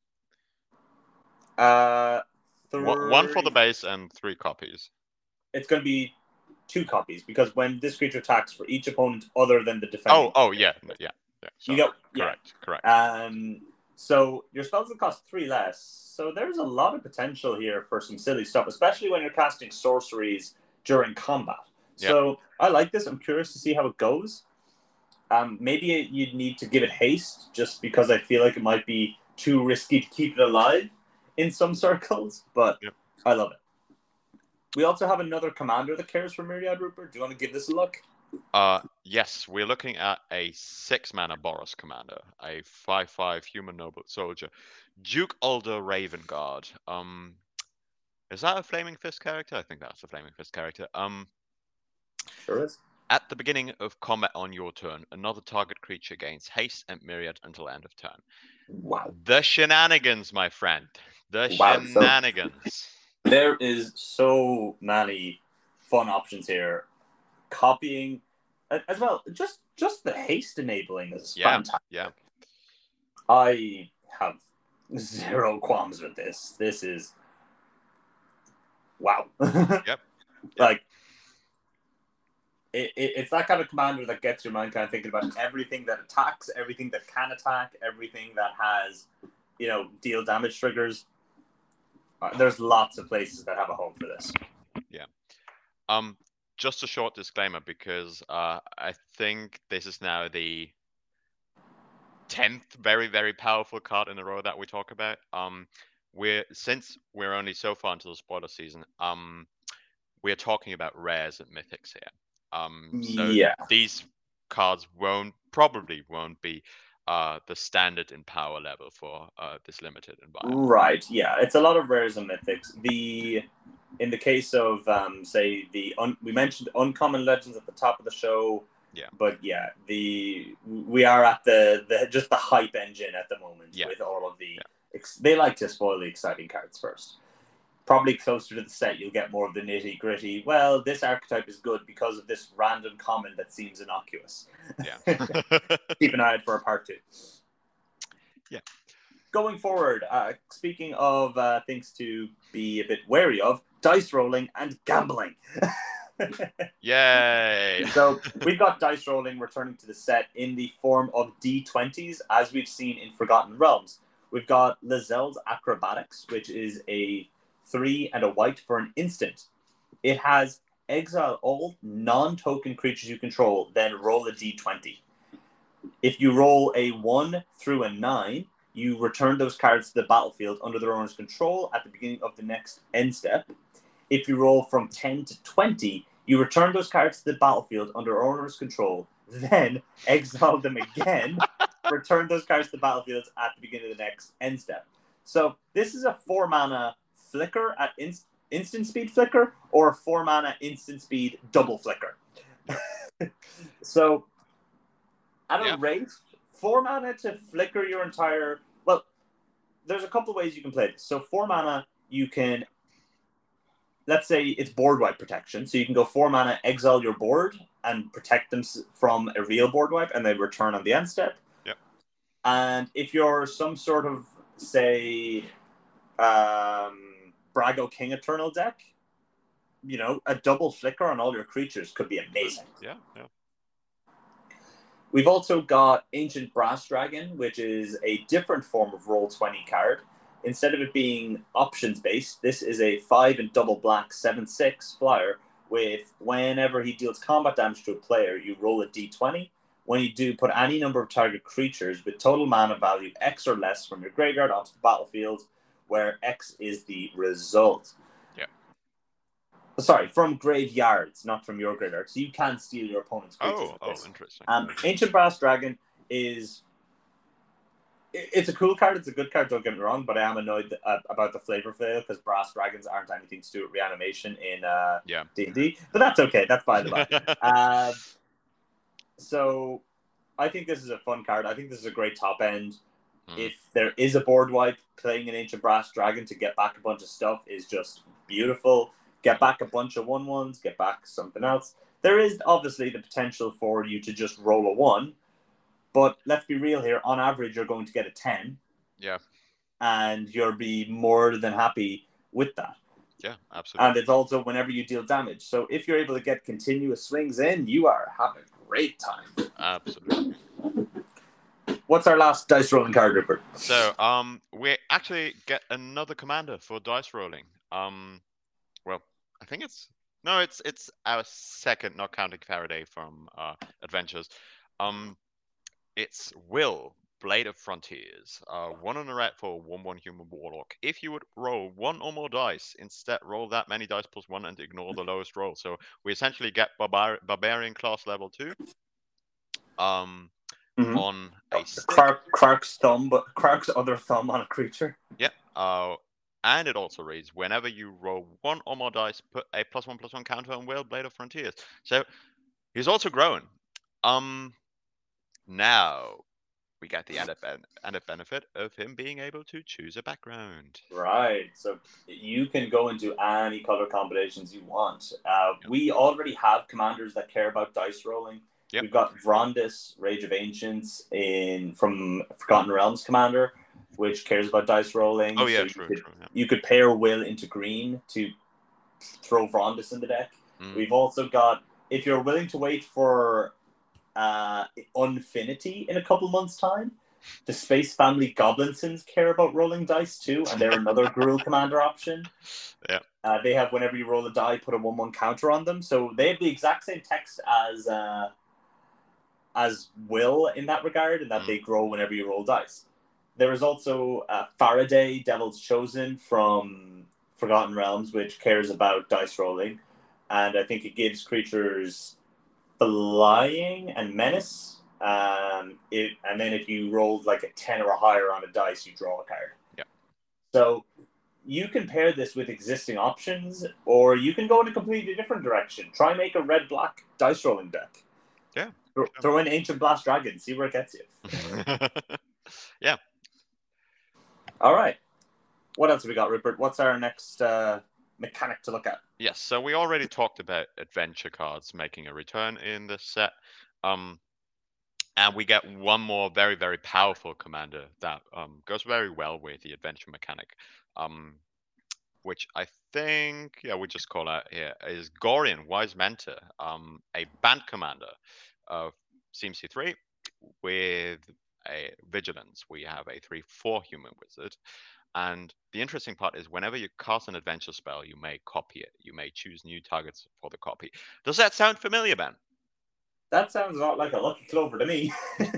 Speaker 2: 1 for the base and 3 copies.
Speaker 1: It's going to be 2 copies, because when this creature attacks for each opponent other than the defending...
Speaker 2: Yeah. So, correct.
Speaker 1: So your spells will cost 3 less. So there's a lot of potential here for some silly stuff, especially when you're casting sorceries during combat. Yep. So I like this. I'm curious to see how it goes. Maybe you'd need to give it haste, just because I feel like it might be too risky to keep it alive in some circles, but yep. I love it. We also have another commander that cares for Myriad, Rupert. Do you want to give this a look?
Speaker 2: Yes, we're looking at a 6-mana Boros commander, a 5/5 human noble soldier, Duke Ulder Ravenguard. Is that a Flaming Fist character? I think that's a Flaming Fist character.
Speaker 1: Sure is.
Speaker 2: At the beginning of combat on your turn, another target creature gains haste and Myriad until end of turn.
Speaker 1: Wow.
Speaker 2: The shenanigans, my friend. The shenanigans.
Speaker 1: So there is so many fun options here. Copying as well. Just the haste enabling is fantastic.
Speaker 2: Yeah.
Speaker 1: I have 0 qualms with this. This is wow.
Speaker 2: Yep.
Speaker 1: Like it's that kind of commander that gets your mind kind of thinking about everything that attacks, everything that can attack, everything that has, deal damage triggers. There's lots of places that have a home for this.
Speaker 2: Yeah. Just a short disclaimer, because I think this is now the 10th very, very powerful card in a row that we talk about. Since we're only so far into the spoiler season, we're talking about rares and mythics here. These cards probably won't be the standard in power level for this limited environment.
Speaker 1: Right, yeah. It's a lot of rares and mythics. in the case of say we mentioned uncommon legends at the top of the show.
Speaker 2: Yeah.
Speaker 1: But yeah, we are at the just the hype engine at the moment with all of the. They like to spoil the exciting cards first. Probably closer to the set, you'll get more of the nitty gritty. Well, this archetype is good because of this random common that seems innocuous.
Speaker 2: Yeah.
Speaker 1: Keep an eye out for a part 2.
Speaker 2: Yeah.
Speaker 1: Going forward, speaking of things to be a bit wary of, dice rolling and gambling.
Speaker 2: Yay!
Speaker 1: So we've got dice rolling returning to the set in the form of D20s, as we've seen in Forgotten Realms. We've got Lae'zel's Acrobatics, which is a 3 and a white for an instant. It has exile all non-token creatures you control, then roll a D20. If you roll a 1 through a 9, you return those cards to the battlefield under their owner's control at the beginning of the next end step. If you roll from 10 to 20, you return those cards to the battlefield under owner's control, then exile them again, return those cards to the battlefield at the beginning of the next end step. So this is a 4-mana flicker at instant speed flicker, or a 4-mana instant speed double flicker. So at a rate, 4 mana to flicker your entire... Well, there's a couple of ways you can play this. So 4 mana, you can... Let's say it's board wipe protection. So you can go 4 mana, exile your board, and protect them from a real board wipe, and then return on the end step.
Speaker 2: Yep.
Speaker 1: And if you're some sort of, say, Brago King Eternal deck, a double flicker on all your creatures could be amazing.
Speaker 2: Yeah.
Speaker 1: We've also got Ancient Brass Dragon, which is a different form of Roll20 card. Instead of it being options-based, this is a 5 and double black 7/6 flyer with whenever he deals combat damage to a player, you roll a d20. When you do, put any number of target creatures with total mana value X or less from your graveyard onto the battlefield, where X is the result.
Speaker 2: Yeah.
Speaker 1: Sorry, from graveyards, not from your graveyard. So you can steal your opponent's creatures with this.
Speaker 2: Interesting.
Speaker 1: Ancient Brass Dragon is... It's a cool card. It's a good card, don't get me wrong, but I am annoyed about the flavor fail because Brass Dragons aren't anything to do with reanimation in D&D. But that's okay. That's by the by. So I think this is a fun card. I think this is a great top end. If there is a board wipe, playing an Ancient Brass Dragon to get back a bunch of stuff is just beautiful. Get back a bunch of 1/1s, get back something else. There is obviously the potential for you to just roll a 1. But let's be real here. On average, you're going to get a 10.
Speaker 2: Yeah.
Speaker 1: And you'll be more than happy with that.
Speaker 2: Yeah, absolutely.
Speaker 1: And it's also whenever you deal damage. So if you're able to get continuous swings in, you are having a great time.
Speaker 2: Absolutely.
Speaker 1: What's our last dice rolling card, Rupert?
Speaker 2: So we actually get another commander for dice rolling. Well, I think it's our second, not counting Faraday from Adventures. It's Will, Blade of Frontiers. 1 on the red for 1/1 human warlock. If you would roll 1 or more dice, instead roll that many dice plus 1 and ignore the lowest roll. So we essentially get Barbarian class level 2. On a stick.
Speaker 1: Quark's other thumb on a creature.
Speaker 2: Yeah. And it also reads, whenever you roll 1 or more dice, put a +1/+1 counter on Will, Blade of Frontiers. So he's also growing. Now we get the added benefit of him being able to choose a background.
Speaker 1: Right. So you can go into any color combinations you want. We already have commanders that care about dice rolling. Yep. We've got Vrondis, Rage of Ancients from Forgotten Realms commander, which cares about dice rolling.
Speaker 2: Oh, yeah,
Speaker 1: so
Speaker 2: true.
Speaker 1: You could pair Will into green to throw Vrondis in the deck. We've also got, if you're willing to wait for Unfinity in a couple months' time, the Space Family Goblinsons care about rolling dice too, and they're another Gruul commander option.
Speaker 2: Yeah.
Speaker 1: They have whenever you roll a die, put a 1/1 counter on them. So they have the exact same text as Will in that regard, in that they grow whenever you roll dice. There is also Faraday, Devil's Chosen from Forgotten Realms, which cares about dice rolling, and I think it gives creatures flying and menace. And then if you rolled like a 10 or higher on a dice, you draw a card.
Speaker 2: Yeah.
Speaker 1: So you can pair this with existing options, or you can go in a completely different direction. Try make a red-black dice rolling deck.
Speaker 2: Yeah.
Speaker 1: Throw in Ancient Blast Dragon, see where it gets you.
Speaker 2: Yeah.
Speaker 1: All right. What else have we got, Rupert? What's our next mechanic to look at?
Speaker 2: Yes, so we already talked about adventure cards making a return in this set. And we get one more very, very powerful commander that goes very well with the adventure mechanic, which I think, we just call out here, is Gorian, Wise Mentor, a band commander of CMC3 with a Vigilance. We have a 3/4 human wizard. And the interesting part is whenever you cast an adventure spell, you may copy it. You may choose new targets for the copy. Does that sound familiar, Ben?
Speaker 1: That sounds a lot like a Lucky Clover to me.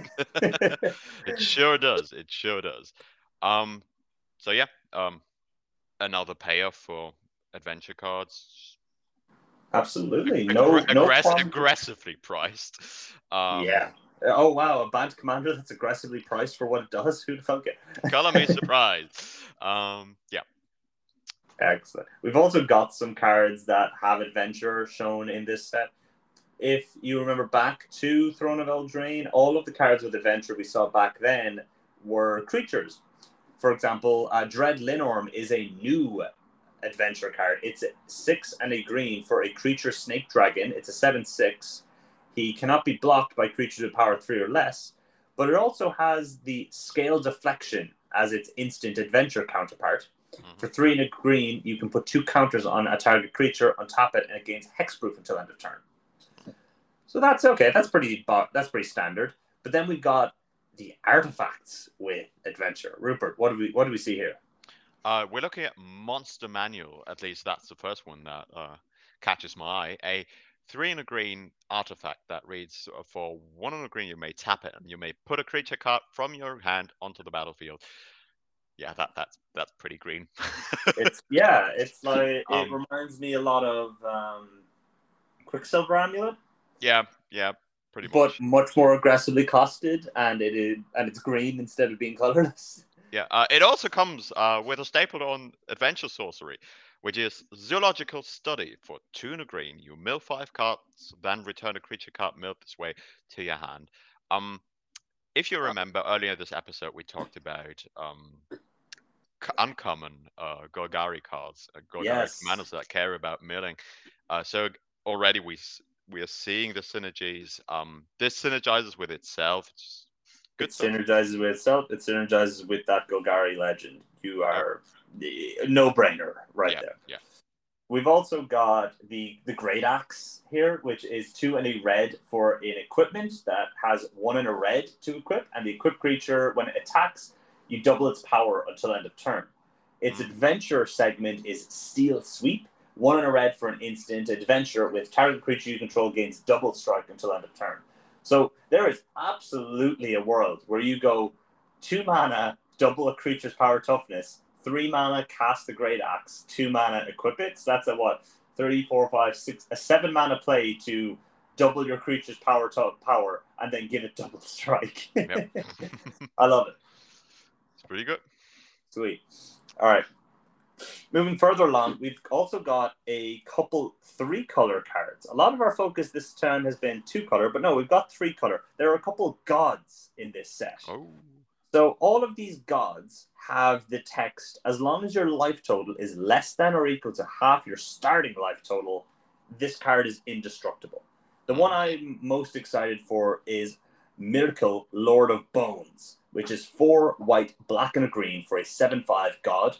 Speaker 2: It sure does. It sure does. So yeah, another payer for adventure cards.
Speaker 1: Absolutely. No
Speaker 2: aggressively priced.
Speaker 1: Yeah. Oh wow, a band commander that's aggressively priced for what it does. Who'd thunk it?
Speaker 2: Color me surprised. Yeah.
Speaker 1: Excellent. We've also got some cards that have adventure shown in this set. If you remember back to Throne of Eldraine, all of the cards with adventure we saw back then were creatures. For example, Dread Linorm is a new adventure card. It's 6 and a green for a creature snake dragon. It's a 7/6. He cannot be blocked by creatures with power 3 or less, but it also has the Scale Deflection as its instant adventure counterpart. For 3 and a green, you can put 2 counters on a target creature, untap it, and it gains hexproof until end of turn. So that's okay. That's pretty standard. But then we've got the artifacts with adventure. Rupert, what do we see here?
Speaker 2: We're looking at Monster Manual. At least that's the first one that catches my eye. A 3 and a green artifact that reads, for 1 and a green, you may tap it, and you may put a creature card from your hand onto the battlefield. Yeah, that's pretty green.
Speaker 1: It's like it reminds me a lot of Quicksilver Amulet.
Speaker 2: Yeah, pretty much.
Speaker 1: But much more aggressively costed, and it's green instead of being colorless.
Speaker 2: Yeah, it also comes with a staple on adventure sorcery, which is Zoological Study. For 2 and a green, you mill 5 cards, then return a creature card milled this way to your hand. If you remember earlier this episode, we talked about uncommon Golgari cards, Golgari commanders that care about milling. So already we are seeing the synergies. This synergizes with itself.
Speaker 1: Synergizes with itself. It synergizes with that Golgari legend. You are no-brainer there.
Speaker 2: Yeah.
Speaker 1: We've also got the Great Axe here, which is 2 and a red for an equipment that has 1 and a red to equip, and the equipped creature, when it attacks, you double its power until end of turn. Its adventure segment is Steel Sweep, 1 and a red for an instant adventure with target creature you control gains double strike until end of turn. So there is absolutely a world where you go 2 mana, double a creature's power toughness, 3 mana, cast the Great Axe, 2 mana, equip it. So that's a 3, 4, 5, 6, a 7 mana play to double your creature's power, and then give it double strike.
Speaker 2: Yep.
Speaker 1: I love it.
Speaker 2: It's pretty good.
Speaker 1: Sweet. All right. Moving further along, we've also got a couple 3-color cards. A lot of our focus this time has been 2-color, but no, we've got 3-color. There are a couple gods in this set.
Speaker 2: Oh.
Speaker 1: So all of these gods have the text, as long as your life total is less than or equal to half your starting life total, this card is indestructible. The one I'm most excited for is Miracle, Lord of Bones, which is 4 white, black, and a green for a 7/5 god.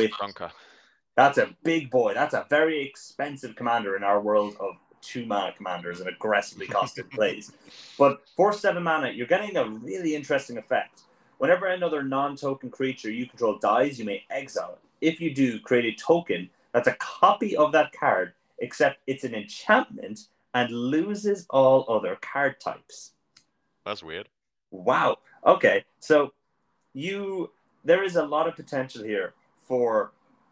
Speaker 1: That's a big boy. That's a very expensive commander in our world of 2 mana commanders and aggressively costed plays. But for 7 mana, you're getting a really interesting effect. Whenever another non-token creature you control dies, you may exile it. If you do, create a token that's a copy of that card, except it's an enchantment and loses all other card types.
Speaker 2: That's weird.
Speaker 1: Wow. Okay, so there is a lot of potential here for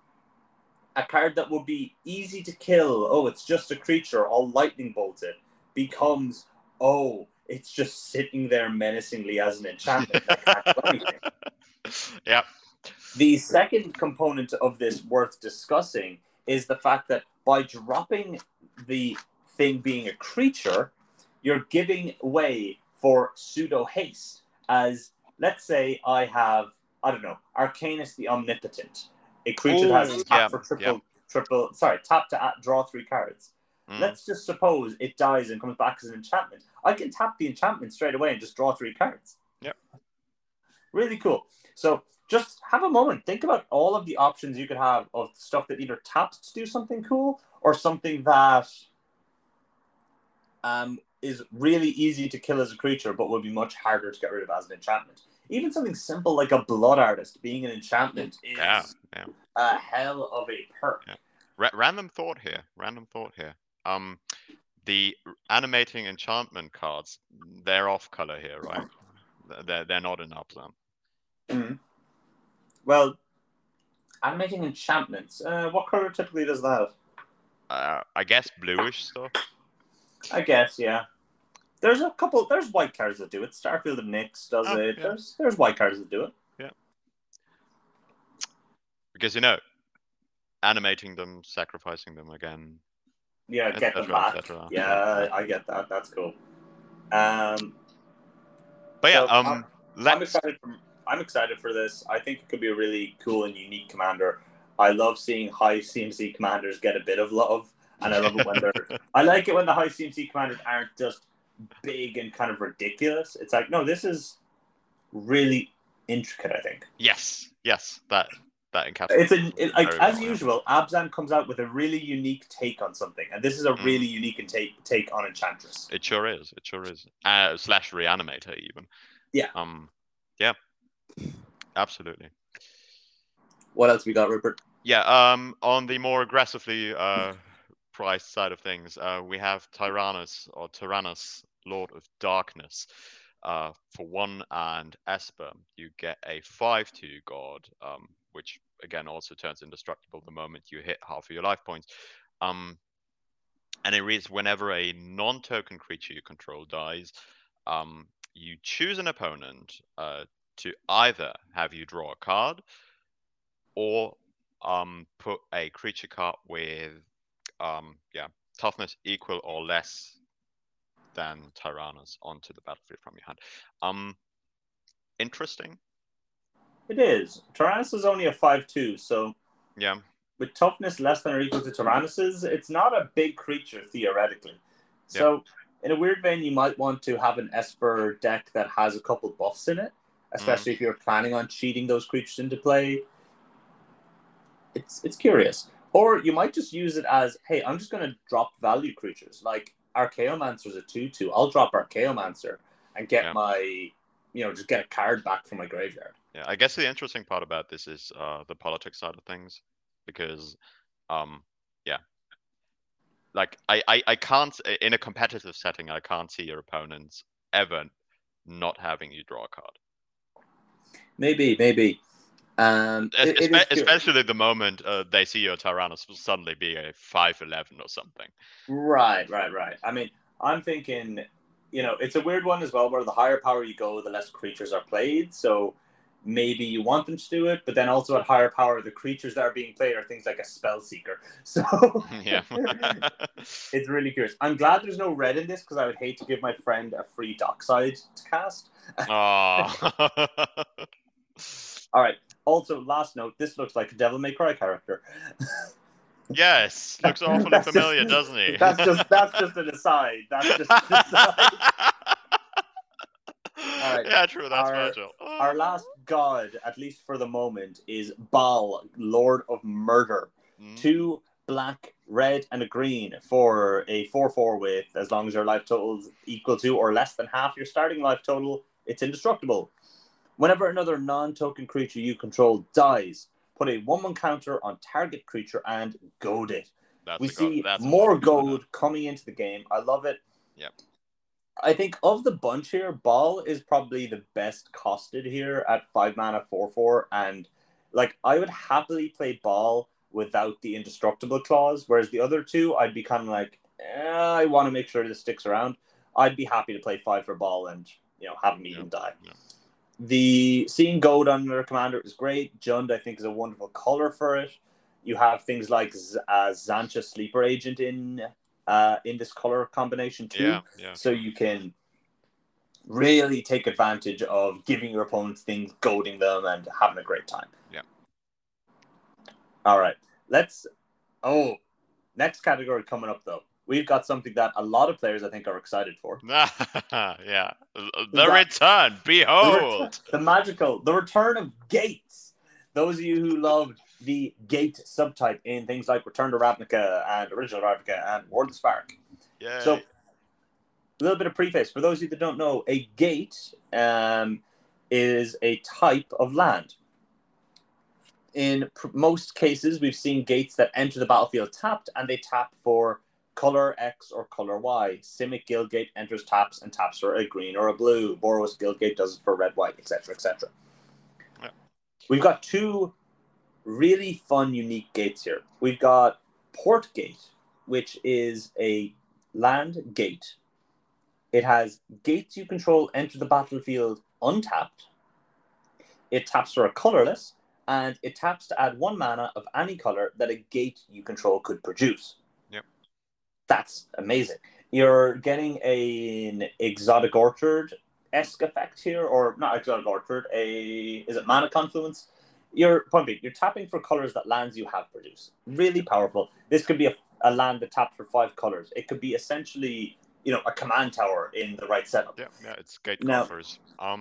Speaker 1: a card that would be easy to kill. Oh, it's just a creature, all lightning bolted, becomes, it's just sitting there menacingly as an enchantment that can't do anything.
Speaker 2: Yeah.
Speaker 1: The second component of this worth discussing is the fact that by dropping the thing being a creature, you're giving way for pseudo haste. As let's say I have, I don't know, Arcanus the Omnipotent, a creature that has tap for tap to draw 3 cards. Let's just suppose it dies and comes back as an enchantment. I can tap the enchantment straight away and just draw 3 cards.
Speaker 2: Yep.
Speaker 1: Really cool. So just have a moment. Think about all of the options you could have of stuff that either taps to do something cool or something that is really easy to kill as a creature but would be much harder to get rid of as an enchantment. Even something simple like a Blood Artist being an enchantment is a hell of a perk.
Speaker 2: Yeah. Random thought here. The animating enchantment cards, they're off color here, right? They're not in Abzan.
Speaker 1: Mm-hmm. Well, animating enchantments. What color typically does that?
Speaker 2: I guess bluish stuff.
Speaker 1: I guess, yeah. There's a couple. There's white cards that do it. Starfield and Nyx does it. Yeah. There's white cards that do it.
Speaker 2: Yeah. Because animating them, sacrificing them again.
Speaker 1: Yeah, get them back. Yeah, I get that. That's cool. But
Speaker 2: yeah,
Speaker 1: I'm excited for this. I think it could be a really cool and unique commander. I love seeing high CMC commanders get a bit of love, and I love it when I like it when the high CMC commanders aren't just big and kind of ridiculous. It's like, no, this is really intricate. I think.
Speaker 2: Yes, that encapsulates.
Speaker 1: As usual, Abzan comes out with a really unique take on something, and this is a really unique take on Enchantress.
Speaker 2: It sure is. Slash Reanimator even.
Speaker 1: Yeah.
Speaker 2: Yeah. Absolutely.
Speaker 1: What else we got, Rupert?
Speaker 2: Yeah. On the more aggressively priced side of things, we have Tyrannus, Lord of Darkness. For 1 and Esper, you get a 5/2 god, which again also turns indestructible the moment you hit half of your life points. And it reads, whenever a non-token creature you control dies, you choose an opponent to either have you draw a card or put a creature card with toughness equal or less than Tyrannus onto the battlefield from your hand. Interesting.
Speaker 1: It is. Tyrannus is only a 5/2, so
Speaker 2: yeah.
Speaker 1: With toughness less than or equal to Tyrannus's, it's not a big creature theoretically. So in a weird vein, you might want to have an Esper deck that has a couple buffs in it, especially if you're planning on cheating those creatures into play. It's curious. Or you might just use it as, hey, I'm just going to drop value creatures. Like Archaeomancer's a 2/2. I'll drop Archaeomancer and get my, just get a card back from my graveyard.
Speaker 2: Yeah, I guess the interesting part about this is the politics side of things, because, like I can't, in a competitive setting, I can't see your opponents ever not having you draw a card.
Speaker 1: Maybe.
Speaker 2: Especially the moment they see your Tyrannus will suddenly be a 5/11 or something.
Speaker 1: Right. I mean, I'm thinking, it's a weird one as well, where the higher power you go, the less creatures are played. So maybe you want them to do it, but then also at higher power, the creatures that are being played are things like a Spellseeker. So
Speaker 2: yeah,
Speaker 1: it's really curious. I'm glad there's no red in this, because I would hate to give my friend a free Dockside to cast.
Speaker 2: Oh.
Speaker 1: All right. Also, last note, this looks like a Devil May Cry character.
Speaker 2: Yes, looks awfully familiar, doesn't he?
Speaker 1: That's just an aside. That's just an aside. All right.
Speaker 2: Yeah, true. That's Virgil.
Speaker 1: Our last god, at least for the moment, is Baal, Lord of Murder. 2 black, red, and a green for a 4/4 with, as long as your life total is equal to or less than half your starting life total, it's indestructible. Whenever another non-token creature you control dies, put a 1/1 counter on target creature and goad it. We see more goad coming into the game. I love it.
Speaker 2: Yep.
Speaker 1: I think of the bunch here, Baal is probably the best costed here at 5 mana 4/4, and I would happily play Baal without the indestructible clause, whereas the other two I'd be kind of like, I want to make sure this sticks around. I'd be happy to play 5 for Baal and have him even die. seeing gold on another commander is great. Jund, I think, is a wonderful color for it. You have things like Zancha Sleeper Agent in this color combination too.
Speaker 2: Yeah.
Speaker 1: So you can really take advantage of giving your opponents things, goading them, and having a great time.
Speaker 2: Yeah.
Speaker 1: All right. Next category coming up, though. We've got something that a lot of players, I think, are excited for.
Speaker 2: Yeah. The return. Behold.
Speaker 1: The return of Gates. Those of you who loved the Gate subtype in things like Return to Ravnica and Original Ravnica and World of Spark.
Speaker 2: Yay.
Speaker 1: So, a little bit of preface. For those of you that don't know, a Gate is a type of land. In most cases, we've seen gates that enter the battlefield tapped, and they tap for color X or color Y. Simic Guildgate enters taps and taps for a green or a blue. Boros Guildgate does it for red, white, etc., etc.
Speaker 2: Yeah.
Speaker 1: We've got two really fun, unique gates here. We've got Port Gate, which is a land gate. It has gates you control enter the battlefield untapped. It taps for a colorless, and it taps to add 1 mana of any color that a gate you control could produce.
Speaker 2: Yep.
Speaker 1: That's amazing. You're getting an Exotic Orchard-esque effect here, or not Exotic Orchard, is it Mana Confluence? You're tapping for colors that lands you have produced. Really powerful. This could be a land that taps for 5 colors. It could be essentially, a command tower in the right setup.
Speaker 2: Yeah, it's gate coffers.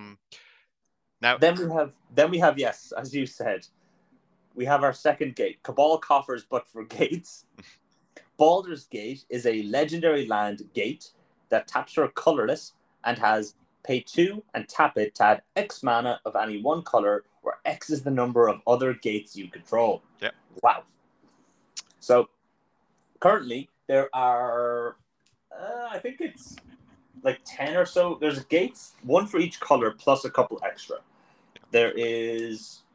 Speaker 2: Now,
Speaker 1: then we have, yes, as you said, we have our second gate, Cabal Coffers, but for gates. Baldur's Gate is a legendary land gate that taps for a colorless and has pay 2 and tap it to add X mana of any one color, where X is the number of other gates you control.
Speaker 2: Yeah.
Speaker 1: Wow. So currently there are, I think it's like 10 or so. There's gates, one for each color plus a couple extra. There is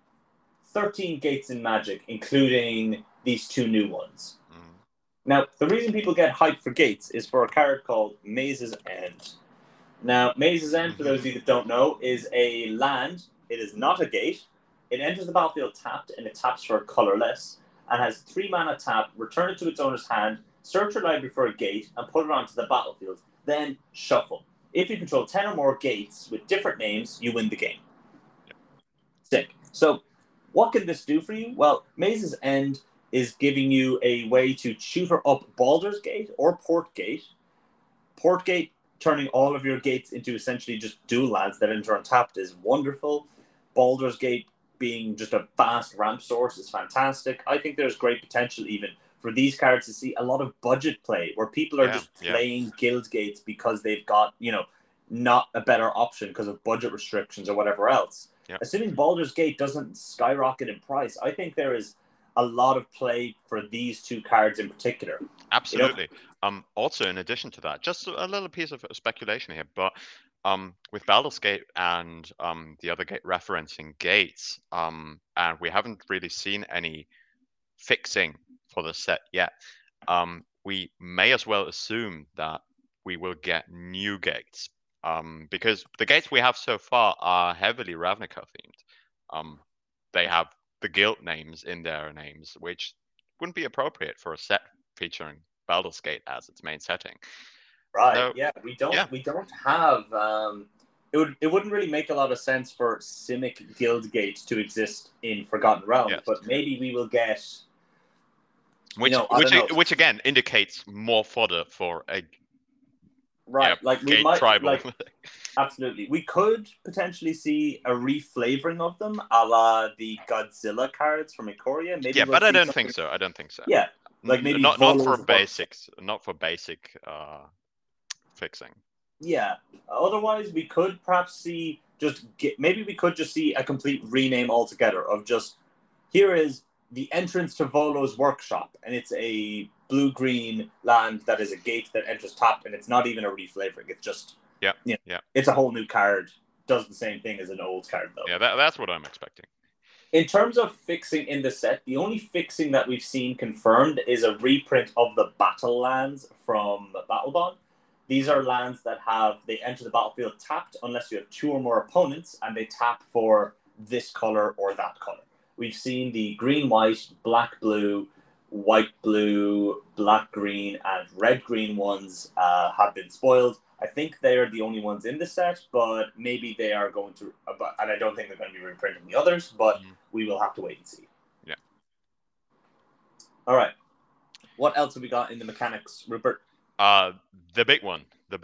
Speaker 1: 13 gates in Magic, including these 2 new ones. Now, the reason people get hyped for gates is for a card called Maze's End. Now, Maze's End, for those of you that don't know, is a land. It is not a gate. It enters the battlefield tapped, and it taps for a colorless, and has 3 mana tap, return it to its owner's hand, search your library for a gate, and put it onto the battlefield. Then shuffle. If you control 10 or more gates with different names, you win the game. Sick. So, what can this do for you? Well, Maze's End is giving you a way to tutor up Baldur's Gate or Port Gate. Port Gate, turning all of your gates into essentially just dual lands that enter untapped, is wonderful. Baldur's Gate being just a fast ramp source is fantastic. I think there's great potential even for these cards to see a lot of budget play where people are just playing guild gates because they've got, not a better option because of budget restrictions or whatever else.
Speaker 2: Yep.
Speaker 1: Assuming Baldur's Gate doesn't skyrocket in price, I think there is a lot of play for these 2 cards in particular.
Speaker 2: Absolutely. Also, in addition to that, just a little piece of speculation here, but with Baldur's Gate and the other gate referencing gates, and we haven't really seen any fixing for the set yet, we may as well assume that we will get new gates. Because the gates we have so far are heavily Ravnica themed. They have the guild names in their names, which wouldn't be appropriate for a set featuring Baldur's Gate as its main setting.
Speaker 1: Right. So, we don't have it wouldn't really make a lot of sense for Simic Guildgate to exist in Forgotten Realms, but maybe we will get
Speaker 2: which again indicates more fodder for a
Speaker 1: we might
Speaker 2: tribal.
Speaker 1: Absolutely. We could potentially see a reflavoring of them, a la the Godzilla cards from Ikoria. Maybe
Speaker 2: but I don't think so.
Speaker 1: Yeah. Like maybe
Speaker 2: not for basics, not for basic fixing.
Speaker 1: Yeah. Otherwise, we could perhaps see maybe we could just see a complete rename altogether of just, here is the entrance to Volo's workshop, and it's a blue-green land that is a gate that enters tapped, and it's not even a reflavoring. It's just it's a whole new card. Does the same thing as an old card, though.
Speaker 2: Yeah, that's what I'm expecting.
Speaker 1: In terms of fixing in the set, the only fixing that we've seen confirmed is a reprint of the battle lands from Battle Bond. These are lands that they enter the battlefield tapped unless you have 2 or more opponents, and they tap for this color or that color. We've seen the green, white, black, blue, white, blue, black, green, and red, green ones have been spoiled. I think they are the only ones in the set, but maybe they are going to, and I don't think they're going to be reprinting the others, but we will have to wait and see.
Speaker 2: Yeah.
Speaker 1: All right. What else have we got in the mechanics, Rupert?
Speaker 2: The big one.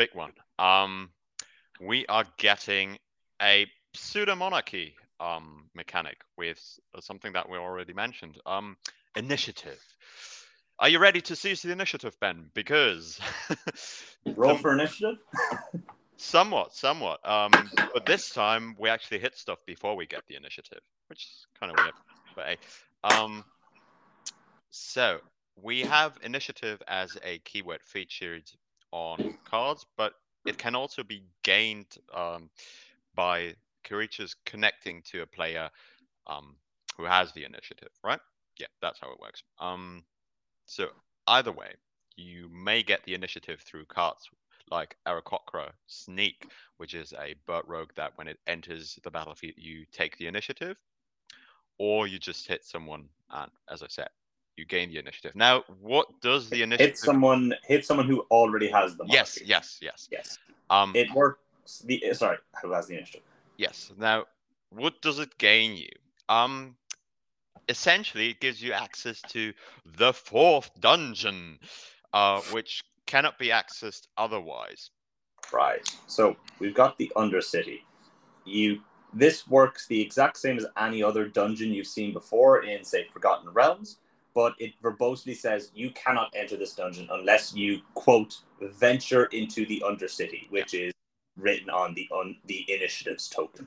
Speaker 2: We are getting a pseudo-monarchy mechanic with something that we already mentioned. Initiative. Are you ready to seize the initiative, Ben? Because
Speaker 1: roll for initiative.
Speaker 2: Somewhat. But this time we actually hit stuff before we get the initiative, which is kind of weird. But hey, so we have initiative as a keyword featured on cards, but it can also be gained by creatures connecting to a player who has the initiative, right? Yeah, that's how it works. So either way, you may get the initiative through cards like Aarakocra Sneak, which is a bird rogue that when it enters the battlefield, you take the initiative, or you just hit someone, and as I said, you gain the initiative. Now, what does the initiative...
Speaker 1: Hit someone who already has the monarchy.
Speaker 2: Yes.
Speaker 1: It works... Sorry, who has the initiative.
Speaker 2: Yes. Now, what does it gain you? Essentially, it gives you access to the 4th dungeon, which cannot be accessed otherwise.
Speaker 1: Right. So, we've got the Undercity. This works the exact same as any other dungeon you've seen before in, say, Forgotten Realms, but it verbosely says you cannot enter this dungeon unless you, quote, venture into the Undercity, which is written on the initiatives token.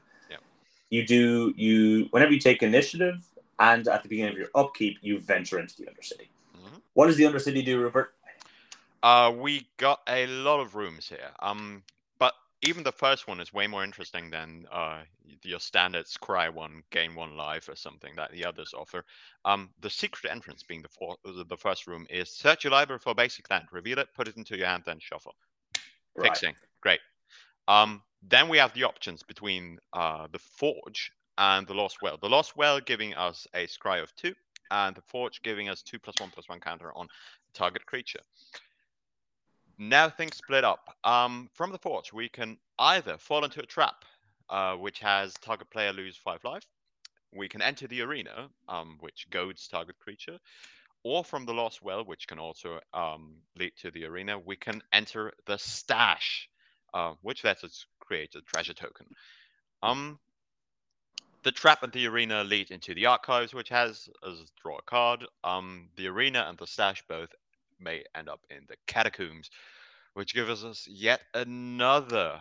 Speaker 1: Yeah. Whenever you take initiative and at the beginning of your upkeep, you venture into the Undercity. Mm-hmm. What does the Undercity do, Rupert?
Speaker 2: We got a lot of rooms here. But even the first one is way more interesting than your standard scry one, gain 1 life or something that the others offer. The secret entrance being the first room is search your library for a basic land, reveal it, put it into your hand, then shuffle. Right. Fixing. Great. Then we have the options between the Forge and the Lost Well. The Lost Well giving us a scry of 2, and the Forge giving us 2+1/+1 counter on target creature. Now things split up. From the Forge, we can either fall into a trap, which has target player lose 5 life. We can enter the arena, which goads target creature. Or from the Lost Well, which can also lead to the arena, we can enter the Stash, which lets us create a treasure token. The trap and the arena lead into the archives, which has us draw a card. The arena and the Stash both may end up in the catacombs, which gives us yet another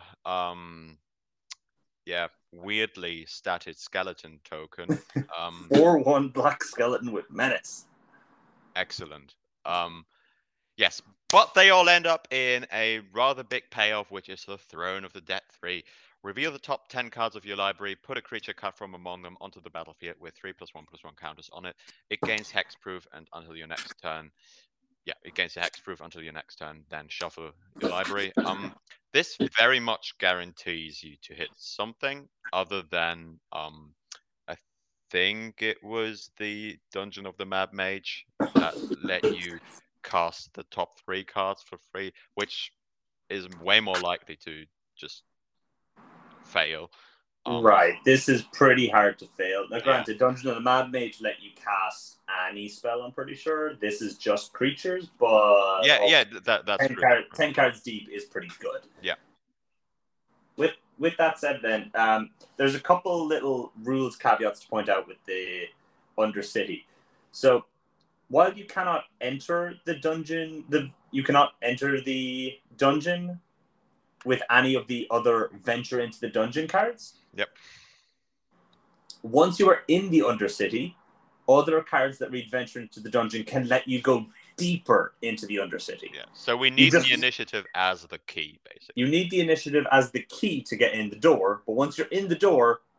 Speaker 2: weirdly statted skeleton token.
Speaker 1: 4/1 black skeleton with menace.
Speaker 2: Excellent. Yes, but they all end up in a rather big payoff, which is the Throne of the Dead 3. Reveal the top 10 cards of your library, put a creature cut from among them onto the battlefield with 3+1/+1 counters on it. It gains hexproof and until your next turn. Yeah, it gains the hexproof until your next turn, then shuffle your library. This very much guarantees you to hit something other than I think it was the Dungeon of the Mad Mage that let you cast the top 3 cards for free, which is way more likely to just fail.
Speaker 1: Right, this is pretty hard to fail. Now, granted, Dungeon of the Mad Mage let you cast any spell, I'm pretty sure. This is just creatures, but...
Speaker 2: that's
Speaker 1: 10 cards deep is pretty good.
Speaker 2: Yeah.
Speaker 1: With that said, then, there's a couple little rules caveats to point out with the Undercity. So, while you cannot enter the dungeon, you cannot enter the dungeon with any of the other venture into the dungeon cards.
Speaker 2: Yep.
Speaker 1: Once you are in the Undercity, other cards that read venture into the dungeon can let you go deeper into the Undercity.
Speaker 2: Yeah. So we need the initiative as the key, basically.
Speaker 1: You need the initiative as the key to get in the door, but once you're in the door,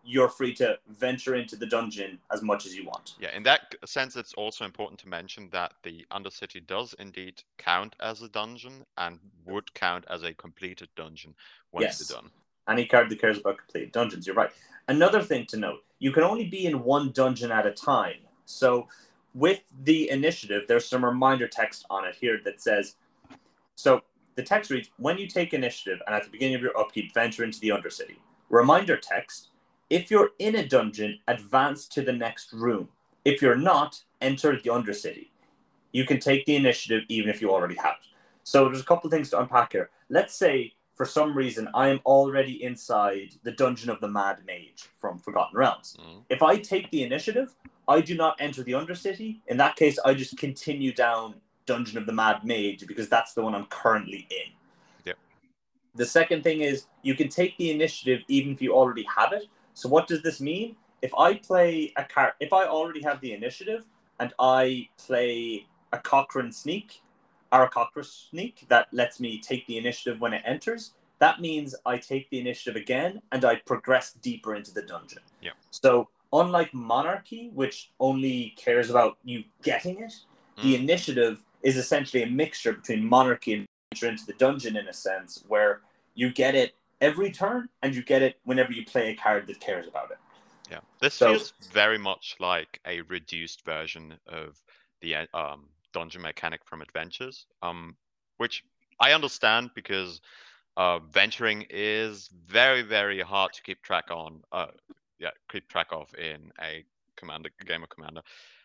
Speaker 1: you're free to venture into the dungeon as much as you want.
Speaker 2: Yeah, in that sense, it's also important to mention that the Undercity does indeed count as a dungeon and would count as a completed dungeon once you're done.
Speaker 1: Any card that cares about completed dungeons, you're right. Another thing to note, you can only be in one dungeon at a time. So with the initiative, there's some reminder text on it here that says, so the text reads, when you take initiative and at the beginning of your upkeep, venture into the Undercity. Reminder text, if you're in a dungeon, advance to the next room. If you're not, enter the Undercity. You can take the initiative even if you already have it. So there's a couple of things to unpack here. Let's say, for some reason, I am already inside the Dungeon of the Mad Mage from Forgotten Realms. If I take the initiative, I do not enter the Undercity. In that case, I just continue down Dungeon of the Mad Mage because that's the one I'm currently in.
Speaker 2: Yep.
Speaker 1: The second thing is you can take the initiative even if you already have it. So what does this mean? If I play a card, if I already have the initiative and I play a Cochrane Sneak or a Cochrane Sneak that lets me take the initiative when it enters, that means I take the initiative again and I progress deeper into the dungeon.
Speaker 2: Yeah.
Speaker 1: So unlike Monarchy, which only cares about you getting it, the initiative is essentially a mixture between Monarchy and enter into the dungeon in a sense where you get it every turn and you get it whenever you play a card that cares about it.
Speaker 2: Yeah, this feels very much like a reduced version of the dungeon mechanic from Adventures, which I understand because venturing is very, very hard to keep track on. Keep track of in a game of Commander.